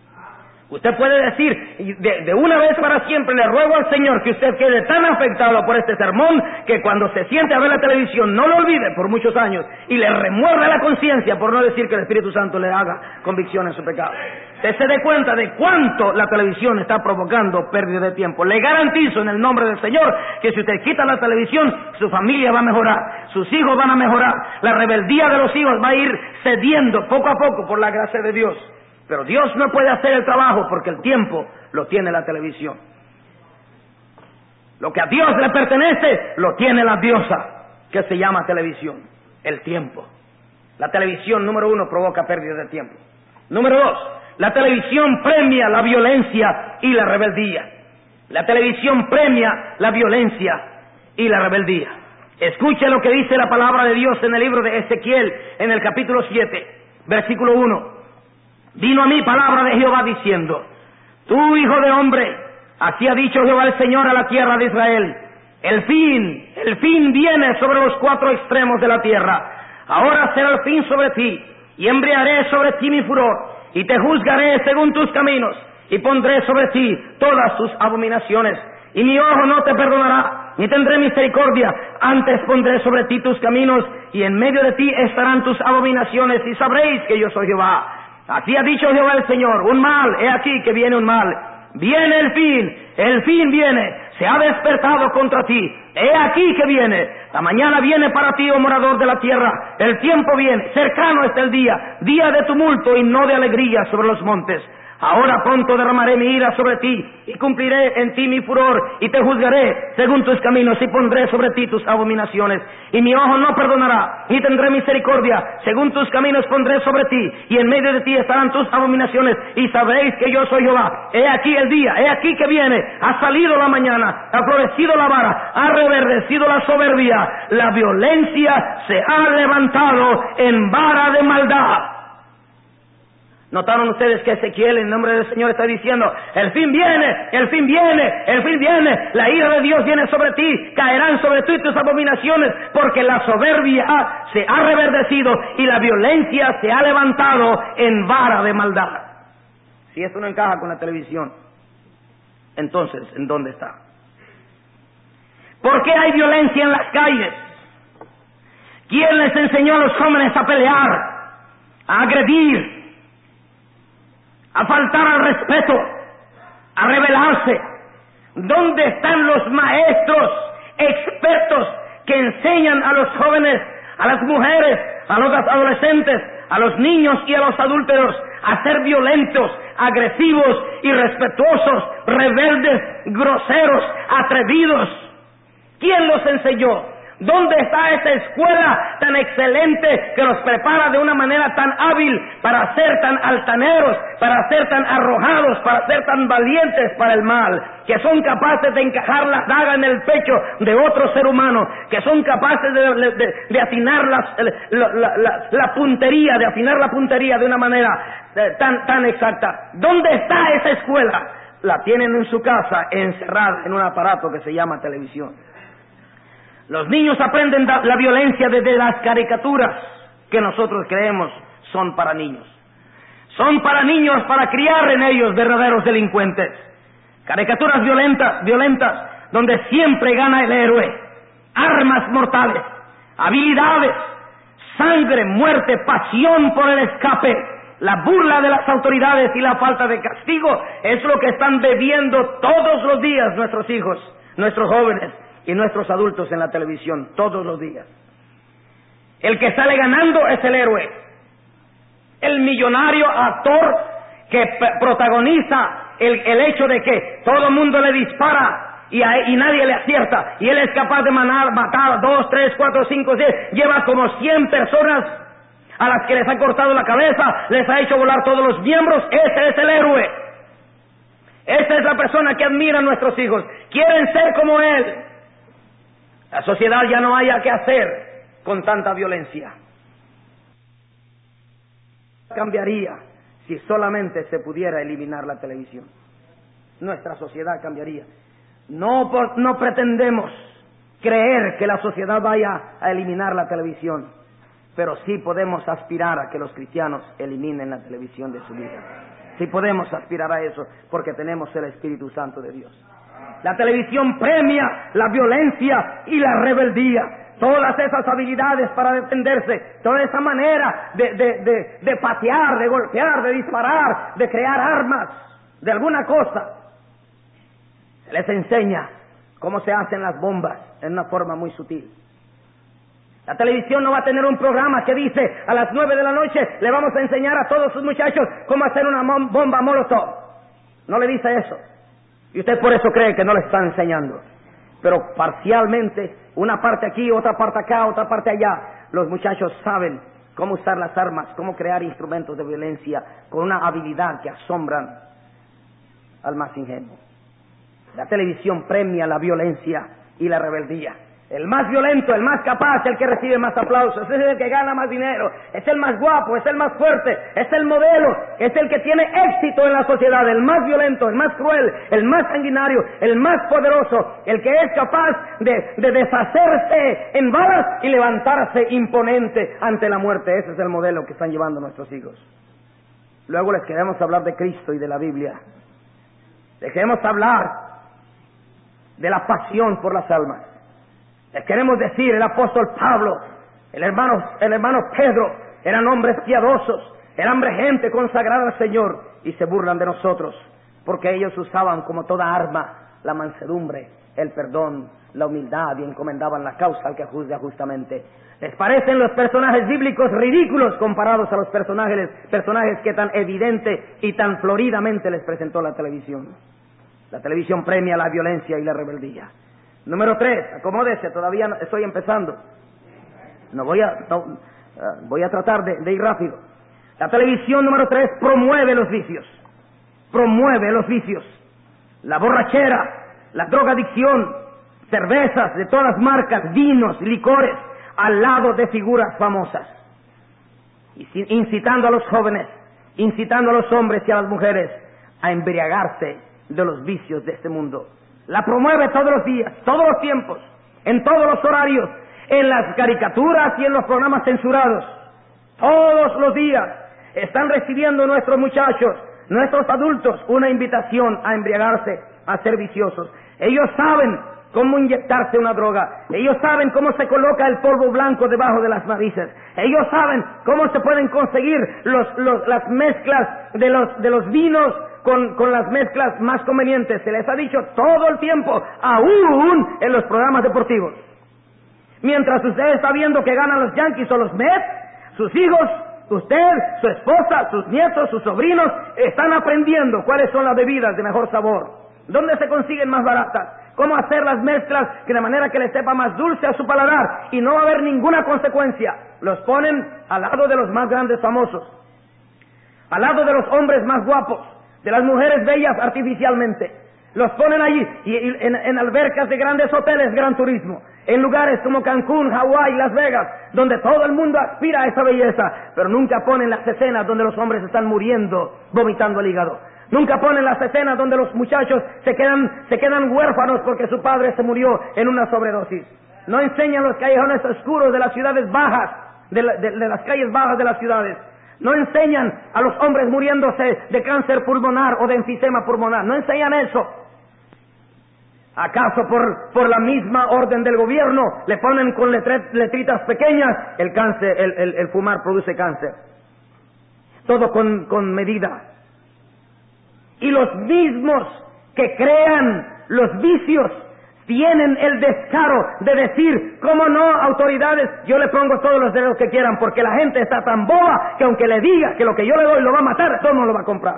Usted puede decir, de, de una vez para siempre le ruego al Señor que usted quede tan afectado por este sermón que cuando se siente a ver la televisión no lo olvide por muchos años y le remuerda la conciencia, por no decir que el Espíritu Santo le haga convicción en su pecado. Usted se dé cuenta de cuánto la televisión está provocando pérdida de tiempo. Le garantizo en el nombre del Señor que si usted quita la televisión, su familia va a mejorar, sus hijos van a mejorar, la rebeldía de los hijos va a ir cediendo poco a poco por la gracia de Dios. Pero Dios no puede hacer el trabajo porque el tiempo lo tiene la televisión. Lo que a Dios le pertenece lo tiene la diosa que se llama televisión, el tiempo. La televisión, número uno, provoca pérdida de tiempo. Número dos, la televisión premia la violencia y la rebeldía. La televisión premia la violencia y la rebeldía. Escuche lo que dice la palabra de Dios en el libro de Ezequiel, en el capítulo siete, versículo uno. Vino a mí palabra de Jehová diciendo: tú, hijo de hombre, así ha dicho Jehová el Señor a la tierra de Israel: el fin, el fin viene sobre los cuatro extremos de la tierra. Ahora será el fin sobre ti, y embriagaré sobre ti mi furor, y te juzgaré según tus caminos, y pondré sobre ti todas tus abominaciones. Y mi ojo no te perdonará, ni tendré misericordia, antes pondré sobre ti tus caminos, y en medio de ti estarán tus abominaciones, y sabréis que yo soy Jehová. Así ha dicho Jehová el Señor: un mal, he aquí que viene un mal. Viene el fin, el fin viene, se ha despertado contra ti. He aquí que viene, la mañana viene para ti, oh morador de la tierra. El tiempo viene, cercano está el día, día de tumulto y no de alegría sobre los montes. Ahora pronto derramaré mi ira sobre ti, y cumpliré en ti mi furor, y te juzgaré según tus caminos, y pondré sobre ti tus abominaciones. Y mi ojo no perdonará, ni tendré misericordia, según tus caminos pondré sobre ti, y en medio de ti estarán tus abominaciones, y sabréis que yo soy Jehová. He aquí el día, he aquí que viene, ha salido la mañana, ha florecido la vara, ha reverdecido la soberbia, la violencia se ha levantado en vara de maldad. ¿Notaron ustedes que Ezequiel, en nombre del Señor, está diciendo: el fin viene, el fin viene, el fin viene, la ira de Dios viene sobre ti, caerán sobre ti tus abominaciones, porque la soberbia se ha reverdecido y la violencia se ha levantado en vara de maldad? Si esto no encaja con la televisión, entonces, ¿en dónde está? ¿Por qué hay violencia en las calles? ¿Quién les enseñó a los jóvenes a pelear, a agredir, a faltar al respeto, a rebelarse? ¿Dónde están los maestros expertos que enseñan a los jóvenes, a las mujeres, a los adolescentes, a los niños y a los adúlteros a ser violentos, agresivos, irrespetuosos, rebeldes, groseros, atrevidos? ¿Quién los enseñó? ¿Dónde está esa escuela tan excelente que los prepara de una manera tan hábil para ser tan altaneros, para ser tan arrojados, para ser tan valientes para el mal, que son capaces de encajar la daga en el pecho de otro ser humano, que son capaces de, de, de afinar las, la, la, la, la puntería, de afinar la puntería de una manera eh, tan, tan exacta? ¿Dónde está esa escuela? La tienen en su casa, encerrada en un aparato que se llama televisión. Los niños aprenden la violencia desde las caricaturas que nosotros creemos son para niños. Son para niños, para criar en ellos verdaderos delincuentes. Caricaturas violentas, violentas, donde siempre gana el héroe. Armas mortales, habilidades, sangre, muerte, pasión por el escape. La burla de las autoridades y la falta de castigo es lo que están bebiendo todos los días nuestros hijos, nuestros jóvenes y nuestros adultos en la televisión, todos los días. El que sale ganando es el héroe, el millonario actor que protagoniza el, el hecho de que todo el mundo le dispara y, a, y nadie le acierta, y él es capaz de manar, matar a dos, tres, cuatro, cinco, seis, lleva como cien personas a las que les ha cortado la cabeza, les ha hecho volar todos los miembros. Ese es el héroe. Esa es la persona que admiran nuestros hijos, quieren ser como él. La sociedad ya no haya que hacer con tanta violencia. Cambiaría si solamente se pudiera eliminar la televisión. Nuestra sociedad cambiaría. No, por, no pretendemos creer que la sociedad vaya a eliminar la televisión, pero sí podemos aspirar a que los cristianos eliminen la televisión de su vida. Sí podemos aspirar a eso, porque tenemos el Espíritu Santo de Dios. La televisión premia la violencia y la rebeldía. Todas esas habilidades para defenderse, toda esa manera de, de, de, de patear, de golpear, de disparar, de crear armas, de alguna cosa. Se les enseña cómo se hacen las bombas en una forma muy sutil. La televisión no va a tener un programa que dice: a las nueve de la noche le vamos a enseñar a todos sus muchachos cómo hacer una bomba molotov. No le dice eso. Y usted por eso cree que no le están enseñando. Pero parcialmente, una parte aquí, otra parte acá, otra parte allá, los muchachos saben cómo usar las armas, cómo crear instrumentos de violencia con una habilidad que asombran al más ingenuo. La televisión premia la violencia y la rebeldía. El más violento, el más capaz, el que recibe más aplausos, es el que gana más dinero, es el más guapo, es el más fuerte, es el modelo, es el que tiene éxito en la sociedad, el más violento, el más cruel, el más sanguinario, el más poderoso, el que es capaz de, de deshacerse en balas y levantarse imponente ante la muerte. Ese es el modelo que están llevando nuestros hijos. Luego les queremos hablar de Cristo y de la Biblia. Les queremos hablar de la pasión por las almas. Les queremos decir, el apóstol Pablo, el hermano, el hermano Pedro, eran hombres piadosos, eran gente consagrada al Señor, y se burlan de nosotros, porque ellos usaban como toda arma la mansedumbre, el perdón, la humildad, y encomendaban la causa al que juzga justamente. Les parecen los personajes bíblicos ridículos comparados a los personajes, personajes que tan evidente y tan floridamente les presentó la televisión. La televisión premia la violencia y la rebeldía. Número tres, acomódese, todavía no, estoy empezando. No voy a, no, uh, voy a tratar de, de ir rápido. La televisión, número tres, promueve los vicios. Promueve los vicios. La borrachera, la drogadicción, cervezas de todas marcas, vinos, licores, al lado de figuras famosas. Incitando a los jóvenes, incitando a los hombres y a las mujeres a embriagarse de los vicios de este mundo. La promueve todos los días, todos los tiempos, en todos los horarios, en las caricaturas y en los programas censurados. Todos los días están recibiendo nuestros muchachos, nuestros adultos, una invitación a embriagarse, a ser viciosos. Ellos saben cómo inyectarse una droga. Ellos saben cómo se coloca el polvo blanco debajo de las narices. Ellos saben cómo se pueden conseguir los, los, las mezclas de los, de los vinos Con, con las mezclas más convenientes. Se les ha dicho todo el tiempo, aún en los programas deportivos. Mientras usted está viendo que ganan los Yankees o los Mets, sus hijos, usted, su esposa, sus nietos, sus sobrinos, están aprendiendo cuáles son las bebidas de mejor sabor, dónde se consiguen más baratas, cómo hacer las mezclas que de manera que les sepa más dulce a su paladar, y no va a haber ninguna consecuencia. Los ponen al lado de los más grandes famosos, al lado de los hombres más guapos, de las mujeres bellas artificialmente. Los ponen allí y, y en, en albercas de grandes hoteles, gran turismo, en lugares como Cancún, Hawái, Las Vegas, donde todo el mundo aspira a esa belleza, pero nunca ponen las escenas donde los hombres están muriendo, vomitando el hígado. Nunca ponen las escenas donde los muchachos se quedan, se quedan huérfanos porque su padre se murió en una sobredosis. No enseñan los callejones oscuros de las ciudades bajas, de, la, de, de las calles bajas de las ciudades. No enseñan a los hombres muriéndose de cáncer pulmonar o de enfisema pulmonar. No enseñan eso. ¿Acaso por, por la misma orden del gobierno le ponen con letret, letritas pequeñas el cáncer, el, el, el fumar produce cáncer? Todo con, con medida. Y los mismos que crean los vicios tienen el descaro de decir, ¿cómo no, autoridades? Yo le pongo todos los dedos que quieran, porque la gente está tan boba que aunque le diga que lo que yo le doy lo va a matar, todo no lo va a comprar.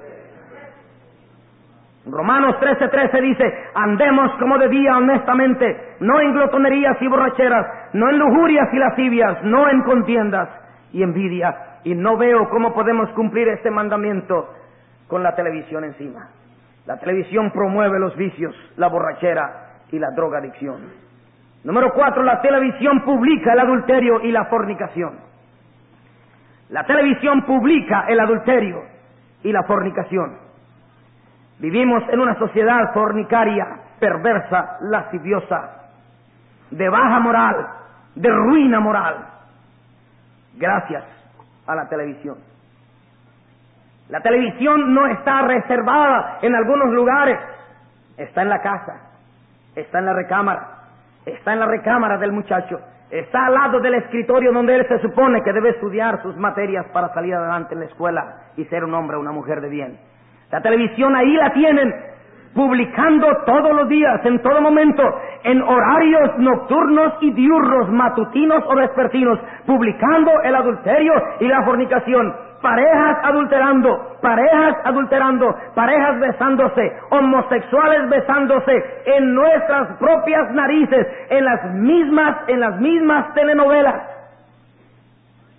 Romanos trece trece dice, andemos como de día honestamente, no en glotonerías y borracheras, no en lujurias y lascivias, no en contiendas y envidia. Y no veo cómo podemos cumplir este mandamiento con la televisión encima. La televisión promueve los vicios, la borrachera y la drogadicción. Número cuatro, la televisión publica el adulterio y la fornicación. La televisión publica el adulterio y la fornicación. Vivimos en una sociedad fornicaria, perversa, lasciviosa, de baja moral, de ruina moral, gracias a la televisión. La televisión no está reservada en algunos lugares, está en la casa, está en la recámara, está en la recámara del muchacho, está al lado del escritorio donde él se supone que debe estudiar sus materias para salir adelante en la escuela y ser un hombre o una mujer de bien. La televisión ahí la tienen, publicando todos los días, en todo momento, en horarios nocturnos y diurnos, matutinos o vespertinos, publicando el adulterio y la fornicación. Parejas adulterando, parejas adulterando, parejas besándose, homosexuales besándose en nuestras propias narices, en las mismas, en las mismas telenovelas.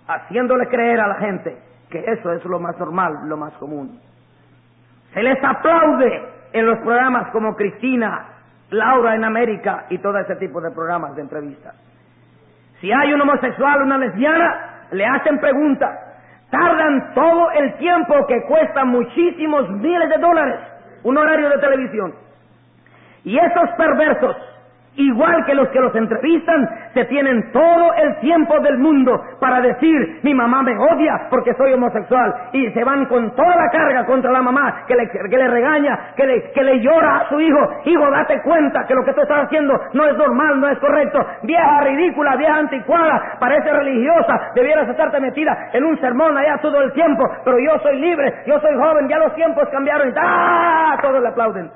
haciéndole creer a la gente que eso es lo más normal, lo más común. Se les aplaude en los programas como Cristina, Laura en América y todo ese tipo de programas de entrevistas. Si hay un homosexual, una lesbiana, le hacen preguntas. Tardan todo el tiempo que cuesta muchísimos miles de dólares un horario de televisión. Y esos perversos, igual que los que los entrevistan, se tienen todo el tiempo del mundo para decir, mi mamá me odia porque soy homosexual, y se van con toda la carga contra la mamá, que le, que le regaña, que le, que le llora a su hijo. Hijo, date cuenta que lo que tú estás haciendo no es normal, no es correcto. Vieja ridícula, vieja anticuada, parece religiosa, debieras estarte metida en un sermón allá todo el tiempo, pero yo soy libre, yo soy joven, ya los tiempos cambiaron. ¡Ah! Todos le aplauden.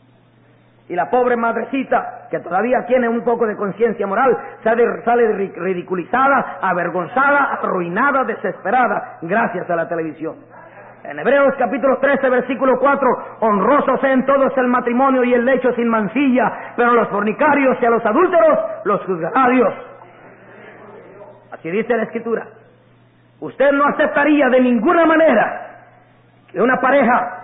Y la pobre madrecita, que todavía tiene un poco de conciencia moral, sale, sale ridiculizada, avergonzada, arruinada, desesperada, gracias a la televisión. En Hebreos capítulo trece, versículo cuatro, honroso sea en todos el matrimonio y el lecho sin mancilla, pero a los fornicarios y a los adúlteros los juzgará Dios. Así dice la Escritura. Usted no aceptaría de ninguna manera que una pareja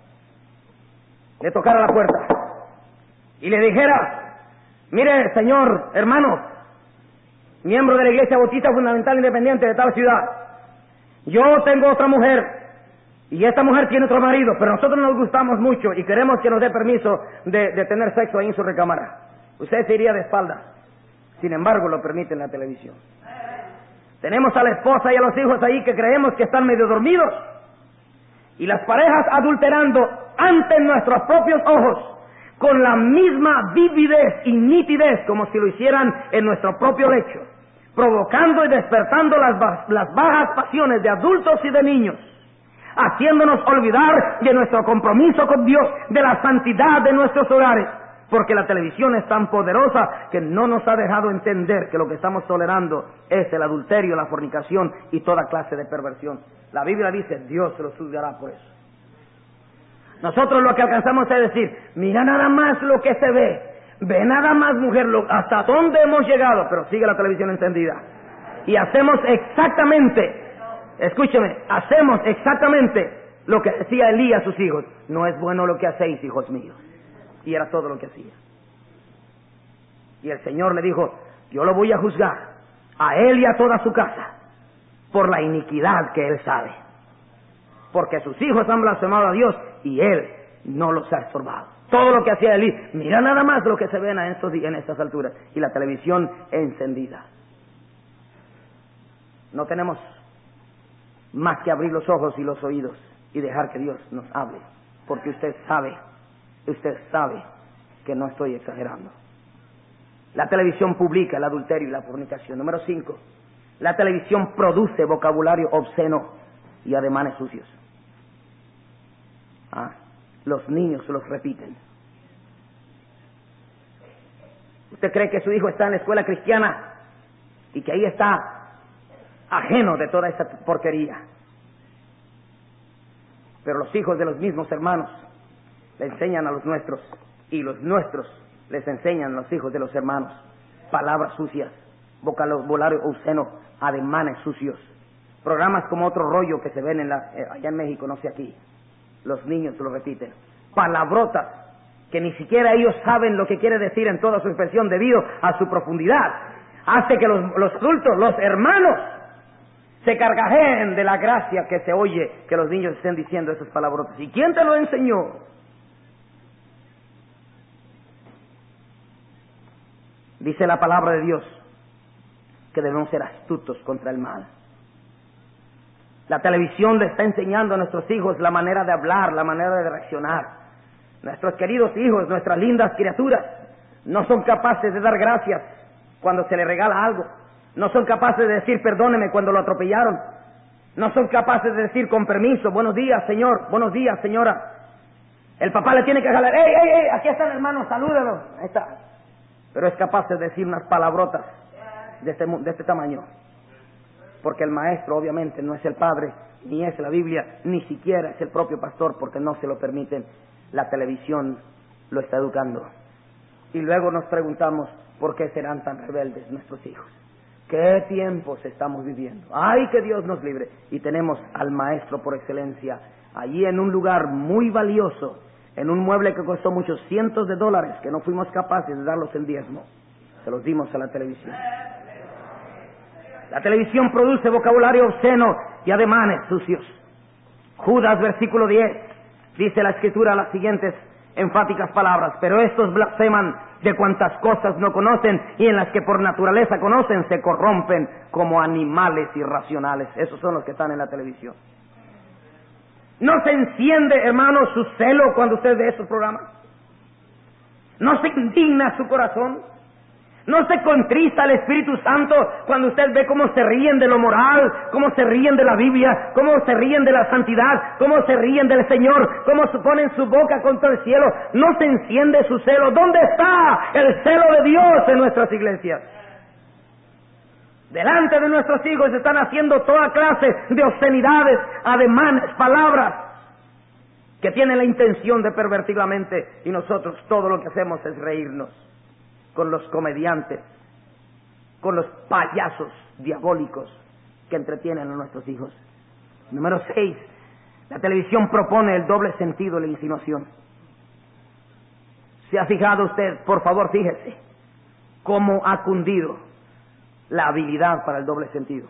le tocara la puerta y le dijera, mire, señor hermano, miembro de la Iglesia Bautista Fundamental Independiente de tal ciudad, yo tengo otra mujer y esta mujer tiene otro marido, pero nosotros nos gustamos mucho y queremos que nos dé permiso de, de tener sexo ahí en su recámara. Usted se iría de espaldas. Sin embargo, lo permite en la televisión. Tenemos a la esposa y a los hijos ahí que creemos que están medio dormidos, y las parejas adulterando ante nuestros propios ojos, con la misma vividez y nitidez como si lo hicieran en nuestro propio lecho, provocando y despertando las, las bajas pasiones de adultos y de niños, haciéndonos olvidar de nuestro compromiso con Dios, de la santidad de nuestros hogares, porque la televisión es tan poderosa que no nos ha dejado entender que lo que estamos tolerando es el adulterio, la fornicación y toda clase de perversión. La Biblia dice, Dios se los juzgará por eso. Nosotros lo que alcanzamos es decir, mira nada más lo que se ve, ve nada más, mujer, lo, hasta dónde hemos llegado, pero sigue la televisión encendida. Y hacemos exactamente, escúcheme, hacemos exactamente lo que decía Elías a sus hijos. No es bueno lo que hacéis, hijos míos. Y era todo lo que hacía. Y el Señor le dijo, yo lo voy a juzgar a él y a toda su casa por la iniquidad que él sabe. Porque sus hijos han blasfemado a Dios y él no los ha estorbado. Todo lo que hacía Elí, mira nada más lo que se ven en estos días, en estas alturas, y la televisión encendida. No tenemos más que abrir los ojos y los oídos y dejar que Dios nos hable, porque usted sabe, usted sabe que no estoy exagerando. La televisión publica el adulterio y la fornicación. Número cinco, la televisión produce vocabulario obsceno y ademanes sucios. Ah, los niños los repiten. ¿Usted cree que su hijo está en la escuela cristiana y que ahí está ajeno de toda esa porquería? Pero los hijos de los mismos hermanos le enseñan a los nuestros, y los nuestros les enseñan a los hijos de los hermanos palabras sucias, vocabulario obsceno, ademanes sucios. Programas como Otro Rollo que se ven en la, eh, allá en México, no sé aquí. Los niños lo repiten. Palabrotas que ni siquiera ellos saben lo que quiere decir en toda su expresión debido a su profundidad. Hace que los, los adultos, los hermanos, se carcajeen de la gracia que se oye que los niños estén diciendo esas palabrotas. ¿Y quién te lo enseñó? Dice la palabra de Dios que debemos ser astutos contra el mal. La televisión le está enseñando a nuestros hijos la manera de hablar, la manera de reaccionar. Nuestros queridos hijos, nuestras lindas criaturas, no son capaces de dar gracias cuando se les regala algo. No son capaces de decir perdóneme cuando lo atropellaron. No son capaces de decir con permiso, buenos días señor, buenos días señora. El papá le tiene que jalar, ¡ey, ey, ey! Aquí está el hermano, salúdalo. Ahí está. Pero es capaz de decir unas palabrotas de este, de este tamaño. Porque el maestro obviamente no es el padre, ni es la Biblia, ni siquiera es el propio pastor, porque no se lo permiten. La televisión lo está educando. Y luego nos preguntamos, ¿por qué serán tan rebeldes nuestros hijos? ¿Qué tiempos estamos viviendo? ¡Ay, que Dios nos libre! Y tenemos al maestro por excelencia allí en un lugar muy valioso, en un mueble que costó muchos cientos de dólares, que no fuimos capaces de darlos en diezmo. Se los dimos a la televisión. La televisión produce vocabulario obsceno y ademanes sucios. Judas, versículo diez, dice la Escritura las siguientes enfáticas palabras: pero estos blasfeman de cuantas cosas no conocen, y en las que por naturaleza conocen se corrompen como animales irracionales. Esos son los que están en la televisión. ¿No se enciende, hermano, su celo cuando usted ve estos programas? ¿No se indigna su corazón? ¿No se contrista el Espíritu Santo cuando usted ve cómo se ríen de lo moral, cómo se ríen de la Biblia, cómo se ríen de la santidad, cómo se ríen del Señor, cómo ponen su boca contra el cielo? ¿No se enciende su celo? ¿Dónde está el celo de Dios en nuestras iglesias? Delante de nuestros hijos se están haciendo toda clase de obscenidades, ademanes, palabras que tienen la intención de pervertir la mente, y nosotros todo lo que hacemos es reírnos con los comediantes, con los payasos diabólicos que entretienen a nuestros hijos. Número seis, la televisión propone el doble sentido, la insinuación. ¿Se ha fijado usted? Por favor, fíjese cómo ha cundido la habilidad para el doble sentido.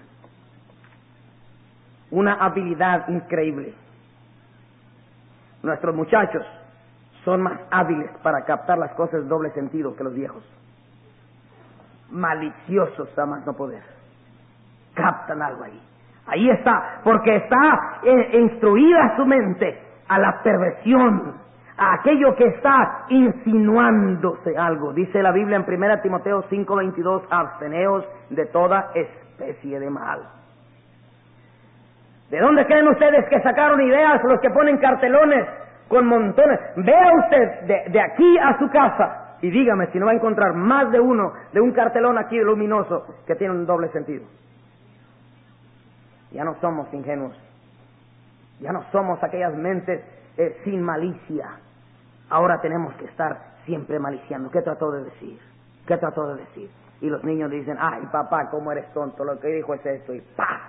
Una habilidad increíble. Nuestros muchachos son más hábiles para captar las cosas de doble sentido que los viejos. Maliciosos a más no poder. Captan algo ahí. Ahí está, porque está eh, instruida su mente a la perversión, a aquello que está insinuándose algo. Dice la Biblia en primera Timoteo cinco veintidós, absteneos de toda especie de mal. ¿De dónde creen ustedes que sacaron ideas los que ponen cartelones con montones? Vea usted de, de aquí a su casa y dígame si no va a encontrar más de uno, de un cartelón aquí luminoso que tiene un doble sentido. Ya no somos ingenuos, ya no somos aquellas mentes eh, sin malicia. Ahora tenemos que estar siempre maliciando. ¿Qué trató de decir? ¿Qué trató de decir? Y los niños dicen: ay papá, cómo eres tonto, lo que dijo es esto, y ¡pah!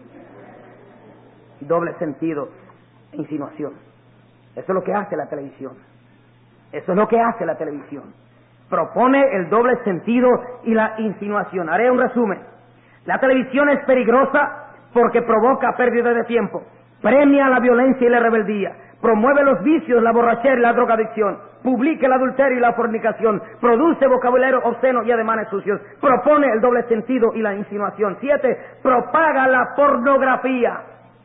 Doble sentido, insinuación. Eso es lo que hace la televisión. Eso es lo que hace la televisión. Propone el doble sentido y la insinuación. Haré un resumen. La televisión es peligrosa porque provoca pérdida de tiempo, premia la violencia y la rebeldía, promueve los vicios, la borrachera y la drogadicción, publica el adulterio y la fornicación, produce vocabulario obsceno y ademanes sucios, propone el doble sentido y la insinuación. Siete, propaga la pornografía.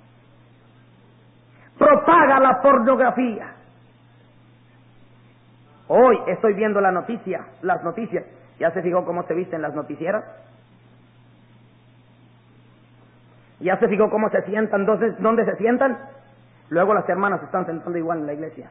Propaga la pornografía. Hoy estoy viendo la noticia, las noticias. ¿Ya se fijó cómo se visten las noticieras? ¿Ya se fijó cómo se sientan? ¿Dónde, dónde se sientan? Luego las hermanas se están sentando igual en la iglesia.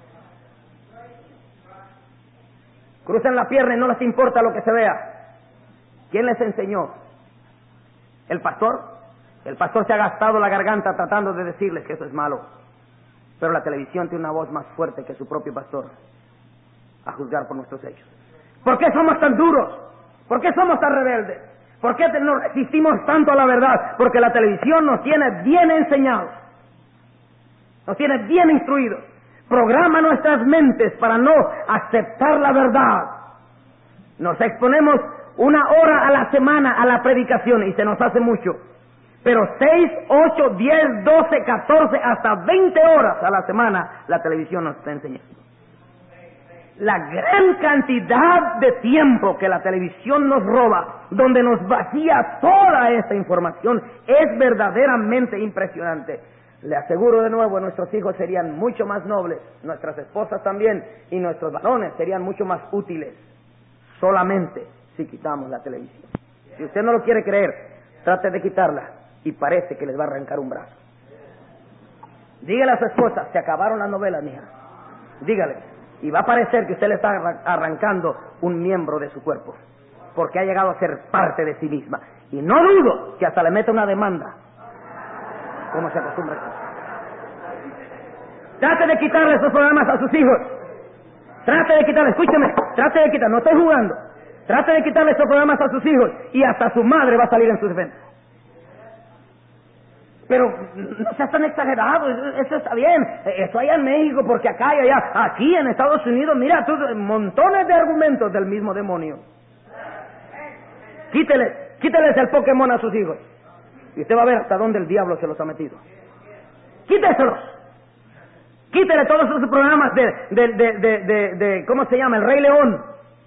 Cruzan la pierna y no les importa lo que se vea. ¿Quién les enseñó? ¿El pastor? El pastor se ha gastado la garganta tratando de decirles que eso es malo. Pero la televisión tiene una voz más fuerte que su propio pastor, a juzgar por nuestros hechos. ¿Por qué somos tan duros? ¿Por qué somos tan rebeldes? ¿Por qué nos resistimos tanto a la verdad? Porque la televisión nos tiene bien enseñados, nos tiene bien instruidos, programa nuestras mentes para no aceptar la verdad. Nos exponemos una hora a la semana a la predicación y se nos hace mucho. Pero seis, ocho, diez, doce, catorce, hasta veinte horas a la semana la televisión nos está enseñando. La gran cantidad de tiempo que la televisión nos roba, donde nos vacía toda esta información, es verdaderamente impresionante. Le aseguro de nuevo, nuestros hijos serían mucho más nobles, nuestras esposas también, y nuestros varones serían mucho más útiles, solamente si quitamos la televisión. Si usted no lo quiere creer, trate de quitarla y parece que les va a arrancar un brazo. Dígale a su esposa: se acabaron las novelas, mija. Dígale. Y va a parecer que usted le está arrancando un miembro de su cuerpo, porque ha llegado a ser parte de sí misma. Y no dudo que hasta le meta una demanda, como se acostumbra. Trate de quitarle esos programas a sus hijos. Trate de quitarle, escúcheme, trate de quitar, no estoy jugando. Trate de quitarle esos programas a sus hijos y hasta su madre va a salir en su defensa. Pero no seas tan exagerado, eso está bien. Eso allá en México, porque acá y allá. Aquí en Estados Unidos, mira, tú, montones de argumentos del mismo demonio. Quíteles, quíteles el Pokémon a sus hijos. Y usted va a ver hasta dónde el diablo se los ha metido. Quíteselos. Quítele todos esos programas de, de, de, de, de, de, ¿cómo se llama? El Rey León.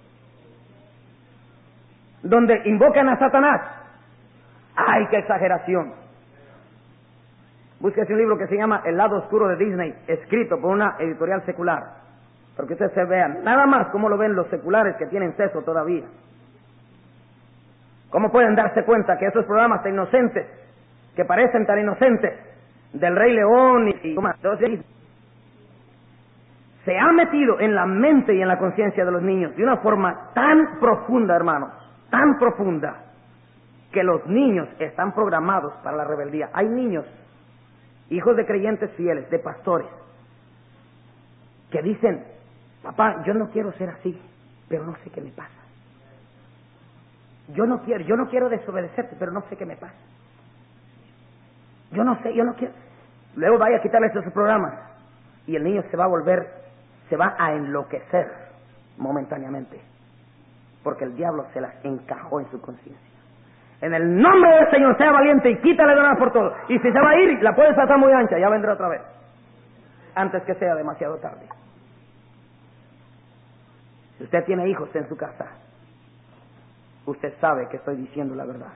Donde invocan a Satanás. ¡Ay, qué exageración! Búsquese un libro que se llama El lado oscuro de Disney, escrito por una editorial secular, para que ustedes se vean nada más cómo lo ven los seculares que tienen sexo todavía. ¿Cómo pueden darse cuenta que esos programas tan inocentes, que parecen tan inocentes, del Rey León y, y entonces, se ha metido en la mente y en la conciencia de los niños de una forma tan profunda, hermanos, tan profunda, que los niños están programados para la rebeldía? Hay niños, hijos de creyentes fieles, de pastores, que dicen: papá, yo no quiero ser así, pero no sé qué me pasa. Yo no quiero, yo no quiero desobedecerte, pero no sé qué me pasa. Yo no sé, yo no quiero. Luego vaya a quitarle esos programas y el niño se va a volver, se va a enloquecer momentáneamente, porque el diablo se las encajó en su conciencia. En el nombre del Señor, sea valiente y quítale de una vez por todo. Y si se va a ir, la puede tratar muy ancha, ya vendrá otra vez, antes que sea demasiado tarde. Si usted tiene hijos en su casa, usted sabe que estoy diciendo la verdad.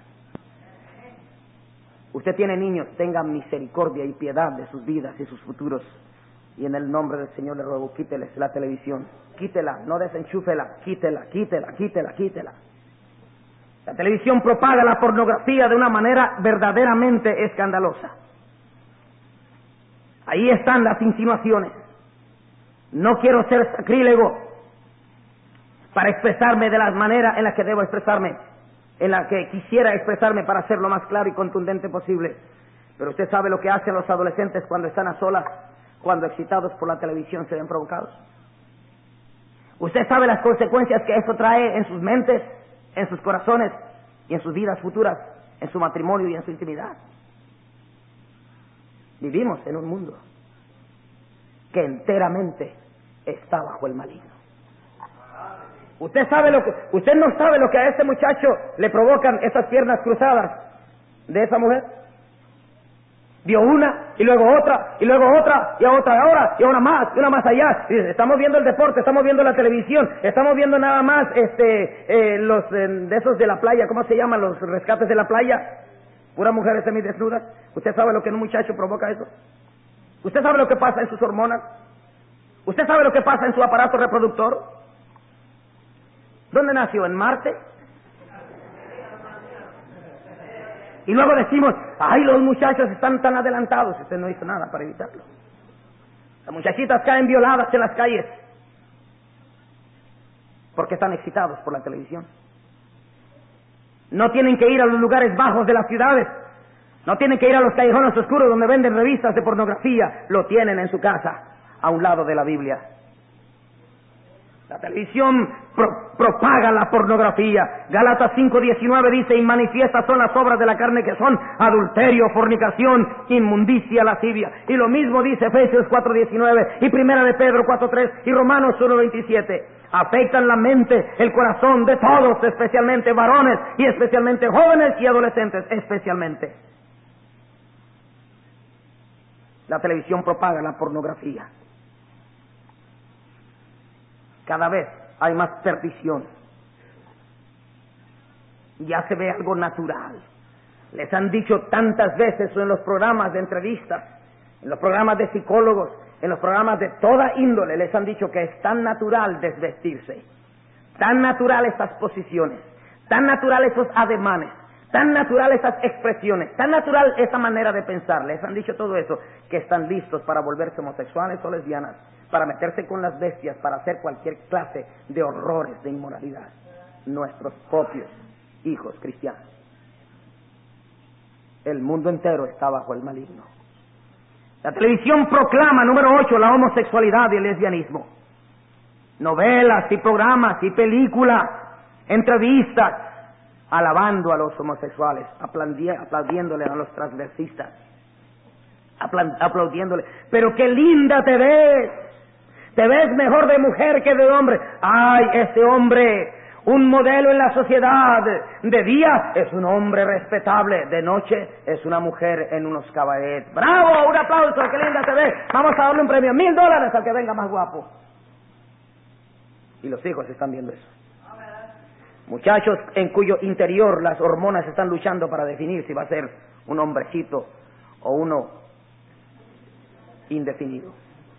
Usted tiene niños, tenga misericordia y piedad de sus vidas y sus futuros. Y en el nombre del Señor le ruego, quíteles la televisión. Quítela, no desenchúfela, quítela, quítela, quítela, quítela. La televisión propaga la pornografía de una manera verdaderamente escandalosa. Ahí están las insinuaciones. No quiero ser sacrílego para expresarme de la manera en la que debo expresarme, en la que quisiera expresarme para ser lo más claro y contundente posible. Pero usted sabe lo que hacen los adolescentes cuando están a solas, cuando excitados por la televisión se ven provocados. Usted sabe las consecuencias que eso trae en sus mentes, en sus corazones y en sus vidas futuras, en su matrimonio y en su intimidad. Vivimos en un mundo que enteramente está bajo el maligno. Usted sabe lo que, usted no sabe lo que a este muchacho le provocan esas piernas cruzadas de esa mujer. Vio una, y luego otra, y luego otra, y otra ahora, y una más, y una más allá. Y dice, estamos viendo el deporte, estamos viendo la televisión, estamos viendo nada más este eh, los eh, de esos de la playa, ¿cómo se llaman? Los rescates de la playa. Puras mujeres semidesnudas. ¿Usted sabe lo que en un muchacho provoca eso? ¿Usted sabe lo que pasa en sus hormonas? ¿Usted sabe lo que pasa en su aparato reproductor? ¿Dónde nació? ¿En Marte? Y luego decimos, ay, los muchachos están tan adelantados. Usted no hizo nada para evitarlo. Las muchachitas caen violadas en las calles porque están excitados por la televisión. No tienen que ir a los lugares bajos de las ciudades. No tienen que ir a los callejones oscuros donde venden revistas de pornografía. Lo tienen en su casa, a un lado de la Biblia. La televisión pro, propaga la pornografía. Gálatas cinco diecinueve dice, y manifiestas son las obras de la carne, que son adulterio, fornicación, inmundicia, lascivia. Y lo mismo dice Efesios cuatro diecinueve y Primera de Pedro cuatro tres y Romanos uno veintisiete. Afectan la mente, el corazón de todos, especialmente varones y especialmente jóvenes y adolescentes, especialmente. La televisión propaga la pornografía. Cada vez hay más perdición. Ya se ve algo natural. Les han dicho tantas veces en los programas de entrevistas, en los programas de psicólogos, en los programas de toda índole, les han dicho que es tan natural desvestirse, tan natural estas posiciones, tan natural esos ademanes, tan natural esas expresiones, tan natural esa manera de pensar. Les han dicho todo eso, que están listos para volverse homosexuales o lesbianas, para meterse con las bestias, para hacer cualquier clase de horrores de inmoralidad. Nuestros propios hijos cristianos. El mundo entero está bajo el maligno. La televisión proclama, número ocho, la homosexualidad y el lesbianismo. Novelas y programas y películas entrevistas alabando a los homosexuales, aplaudiéndole a los transvestistas, aplaudiéndole. Pero qué linda te ves, te ves mejor de mujer que de hombre. Ay, este hombre, un modelo en la sociedad, de día es un hombre respetable, de noche es una mujer en unos cabarets. ¡Bravo! Un aplauso, qué linda te ves. Vamos a darle un premio, mil dólares al que venga más guapo. Y los hijos están viendo eso. Muchachos en cuyo interior las hormonas están luchando para definir si va a ser un hombrecito o uno indefinido.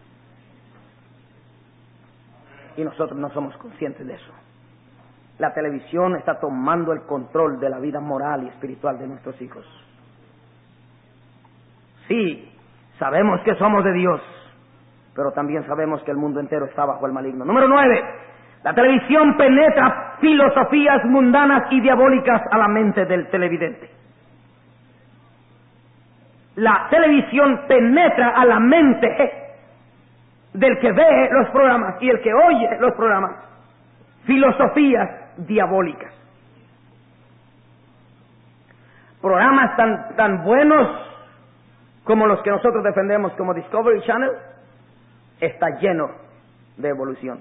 Y nosotros no somos conscientes de eso. La televisión está tomando el control de la vida moral y espiritual de nuestros hijos. Sí, sabemos que somos de Dios, pero también sabemos que el mundo entero está bajo el maligno. Número nueve, la televisión penetra filosofías mundanas y diabólicas a la mente del televidente. La televisión penetra a la mente del que ve los programas y el que oye los programas filosofías diabólicas. Programas tan, tan buenos como los que nosotros defendemos como Discovery Channel está lleno de evolución.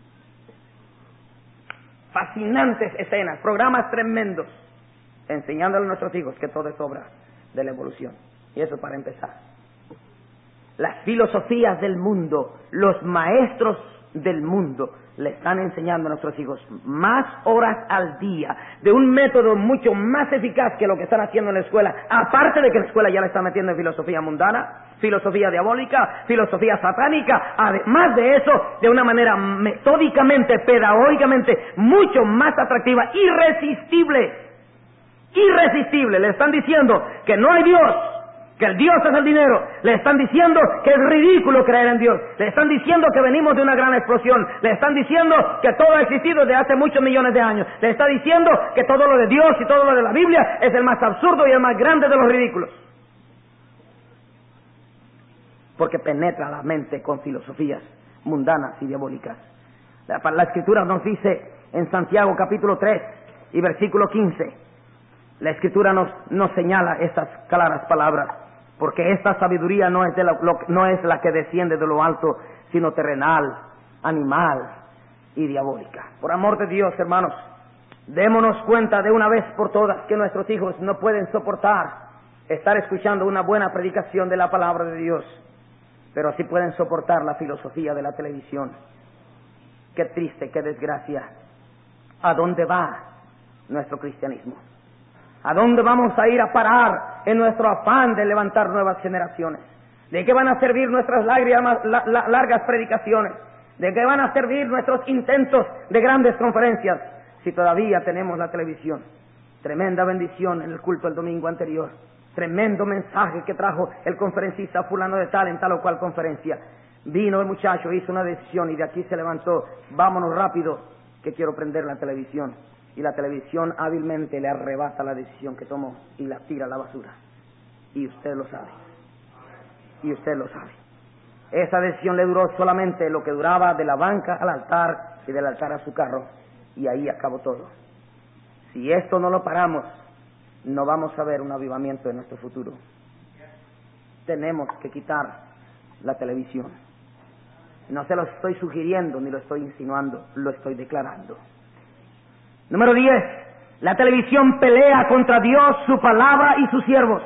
Fascinantes escenas, programas tremendos, enseñándole a nuestros hijos que todo es obra de la evolución. Y eso para empezar. Las filosofías del mundo, los maestros del mundo, le están enseñando a nuestros hijos más horas al día, de un método mucho más eficaz que lo que están haciendo en la escuela, aparte de que la escuela ya le está metiendo en filosofía mundana, filosofía diabólica, filosofía satánica, además de eso, de una manera metódicamente, pedagógicamente, mucho más atractiva, irresistible, irresistible. Le están diciendo que no hay Dios, que el Dios es el dinero. Le están diciendo que es ridículo creer en Dios. Le están diciendo que venimos de una gran explosión. Le están diciendo que todo ha existido desde hace muchos millones de años. Le está diciendo que todo lo de Dios y todo lo de la Biblia es el más absurdo y el más grande de los ridículos. Porque penetra la mente con filosofías mundanas y diabólicas. La, la Escritura nos dice en Santiago capítulo tres y versículo quince, la Escritura nos, nos señala estas claras palabras. Porque esta sabiduría no es, de la, lo, no es la que desciende de lo alto, sino terrenal, animal y diabólica. Por amor de Dios, hermanos, démonos cuenta de una vez por todas que nuestros hijos no pueden soportar estar escuchando una buena predicación de la palabra de Dios, pero sí pueden soportar la filosofía de la televisión. Qué triste, qué desgracia. ¿A dónde va nuestro cristianismo? ¿A dónde vamos a ir a parar en nuestro afán de levantar nuevas generaciones? ¿De qué van a servir nuestras lágrimas, la, la, largas predicaciones? ¿De qué van a servir nuestros intentos de grandes conferencias si todavía tenemos la televisión? Tremenda bendición en el culto del domingo anterior. Tremendo mensaje que trajo el conferencista fulano de tal en tal o cual conferencia. Vino el muchacho, hizo una decisión y de aquí se levantó. Vámonos rápido, que quiero prender la televisión. Y la televisión hábilmente le arrebata la decisión que tomó y la tira a la basura. Y usted lo sabe. Y usted lo sabe. Esa decisión le duró solamente lo que duraba de la banca al altar y del altar a su carro. Y ahí acabó todo. Si esto no lo paramos, no vamos a ver un avivamiento en nuestro futuro. Tenemos que quitar la televisión. No se lo estoy sugiriendo ni lo estoy insinuando, lo estoy declarando. Número diez. La televisión pelea contra Dios, su palabra y sus siervos.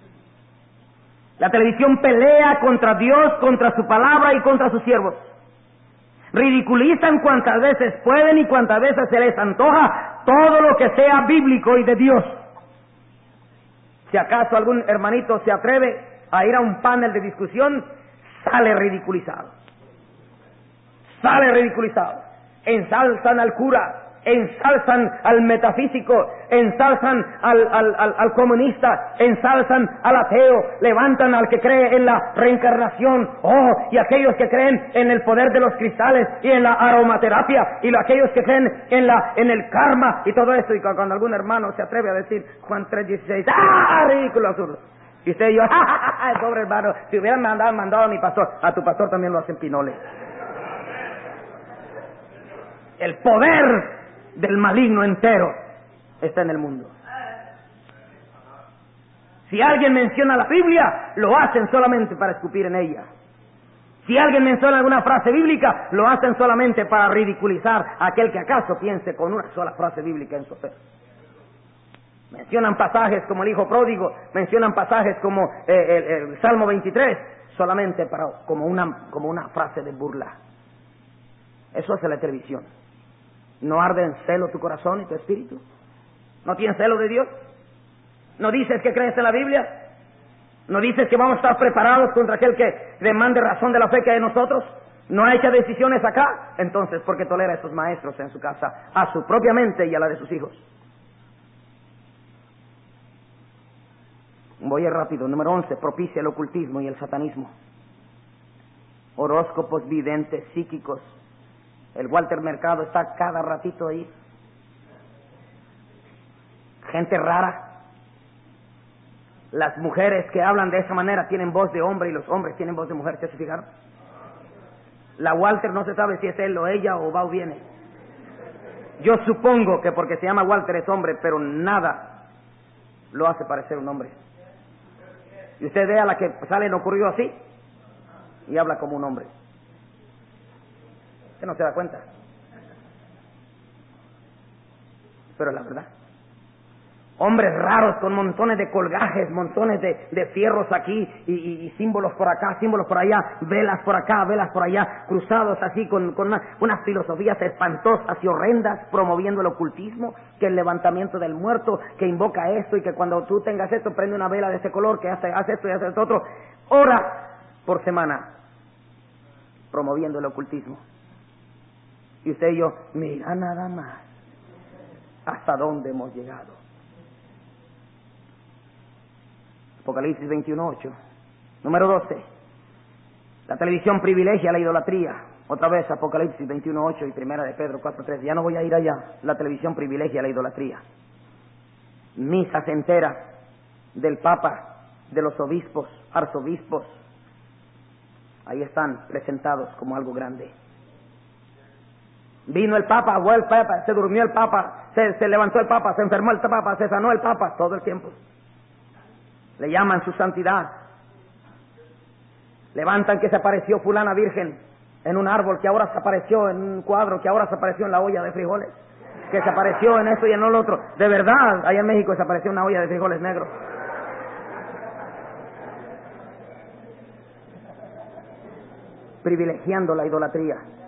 La televisión pelea contra Dios, contra su palabra y contra sus siervos. Ridiculizan cuantas veces pueden y cuantas veces se les antoja todo lo que sea bíblico y de Dios. Si acaso algún hermanito se atreve a ir a un panel de discusión, sale ridiculizado. Sale ridiculizado. Ensalzan al cura, ensalzan al metafísico, ensalzan al, al, al, al comunista, ensalzan al ateo, levantan al que cree en la reencarnación, oh, y aquellos que creen en el poder de los cristales y en la aromaterapia, y aquellos que creen en la en el karma y todo esto. Y cuando algún hermano se atreve a decir Juan tres dieciséis, ¡ah, ridículo, absurdo! Y usted y yo, ¡ah, pobre hermano! Si hubieran mandado, mandado a mi pastor, a tu pastor también lo hacen pinoles. El poder del maligno entero está en el mundo. Si alguien menciona la Biblia, lo hacen solamente para escupir en ella. Si alguien menciona alguna frase bíblica, lo hacen solamente para ridiculizar a aquel que acaso piense con una sola frase bíblica en su ser. Mencionan pasajes como el hijo pródigo, mencionan pasajes como eh, el, el Salmo veintitrés, solamente para, como, una, como una frase de burla. Eso hace la televisión. ¿No arde en celo tu corazón y tu espíritu? ¿No tienes celo de Dios? ¿No dices que crees en la Biblia? ¿No dices que vamos a estar preparados contra aquel que demande razón de la fe que hay en nosotros? ¿No ha hecho decisiones acá? Entonces, ¿por qué tolera a esos maestros en su casa, a su propia mente y a la de sus hijos? Voy a ir rápido. Número once, propicia el ocultismo y el satanismo. Horóscopos, videntes, psíquicos. El Walter Mercado está cada ratito ahí. Gente rara. Las mujeres que hablan de esa manera tienen voz de hombre y los hombres tienen voz de mujer. ¿Se fijaron? La Walter no se sabe si es él o ella o va o viene. Yo supongo que porque se llama Walter es hombre, pero nada lo hace parecer un hombre. Y usted ve a la que sale en Ocurrió Así y habla como un hombre. Usted no se da cuenta. Pero es la verdad. Hombres raros con montones de colgajes, montones de, de fierros aquí y, y, y símbolos por acá, símbolos por allá, velas por acá, velas por allá, cruzados así con, con una, unas filosofías espantosas y horrendas, promoviendo el ocultismo, que el levantamiento del muerto, que invoca esto y que cuando tú tengas esto prende una vela de ese color, que hace, hace esto y hace esto otro, horas por semana, promoviendo el ocultismo. Y usted y yo, mira nada más hasta dónde hemos llegado. Apocalipsis veintiuno ocho. Número doce. La televisión privilegia la idolatría. Otra vez Apocalipsis veintiuno ocho y Primera de Pedro cuatro tres. Ya no voy a ir allá. La televisión privilegia la idolatría. Misas enteras del Papa, de los obispos, arzobispos. Ahí están presentados como algo grande. Vino el Papa, fue el Papa, se durmió el Papa, se, se levantó el Papa, se enfermó el Papa, se sanó el Papa, todo el tiempo. Le llaman su santidad. Levantan que se apareció fulana virgen en un árbol, que ahora se apareció en un cuadro, que ahora se apareció en la olla de frijoles, que se apareció en esto y en lo otro. De verdad, allá en México se apareció una olla de frijoles negros. Privilegiando la idolatría.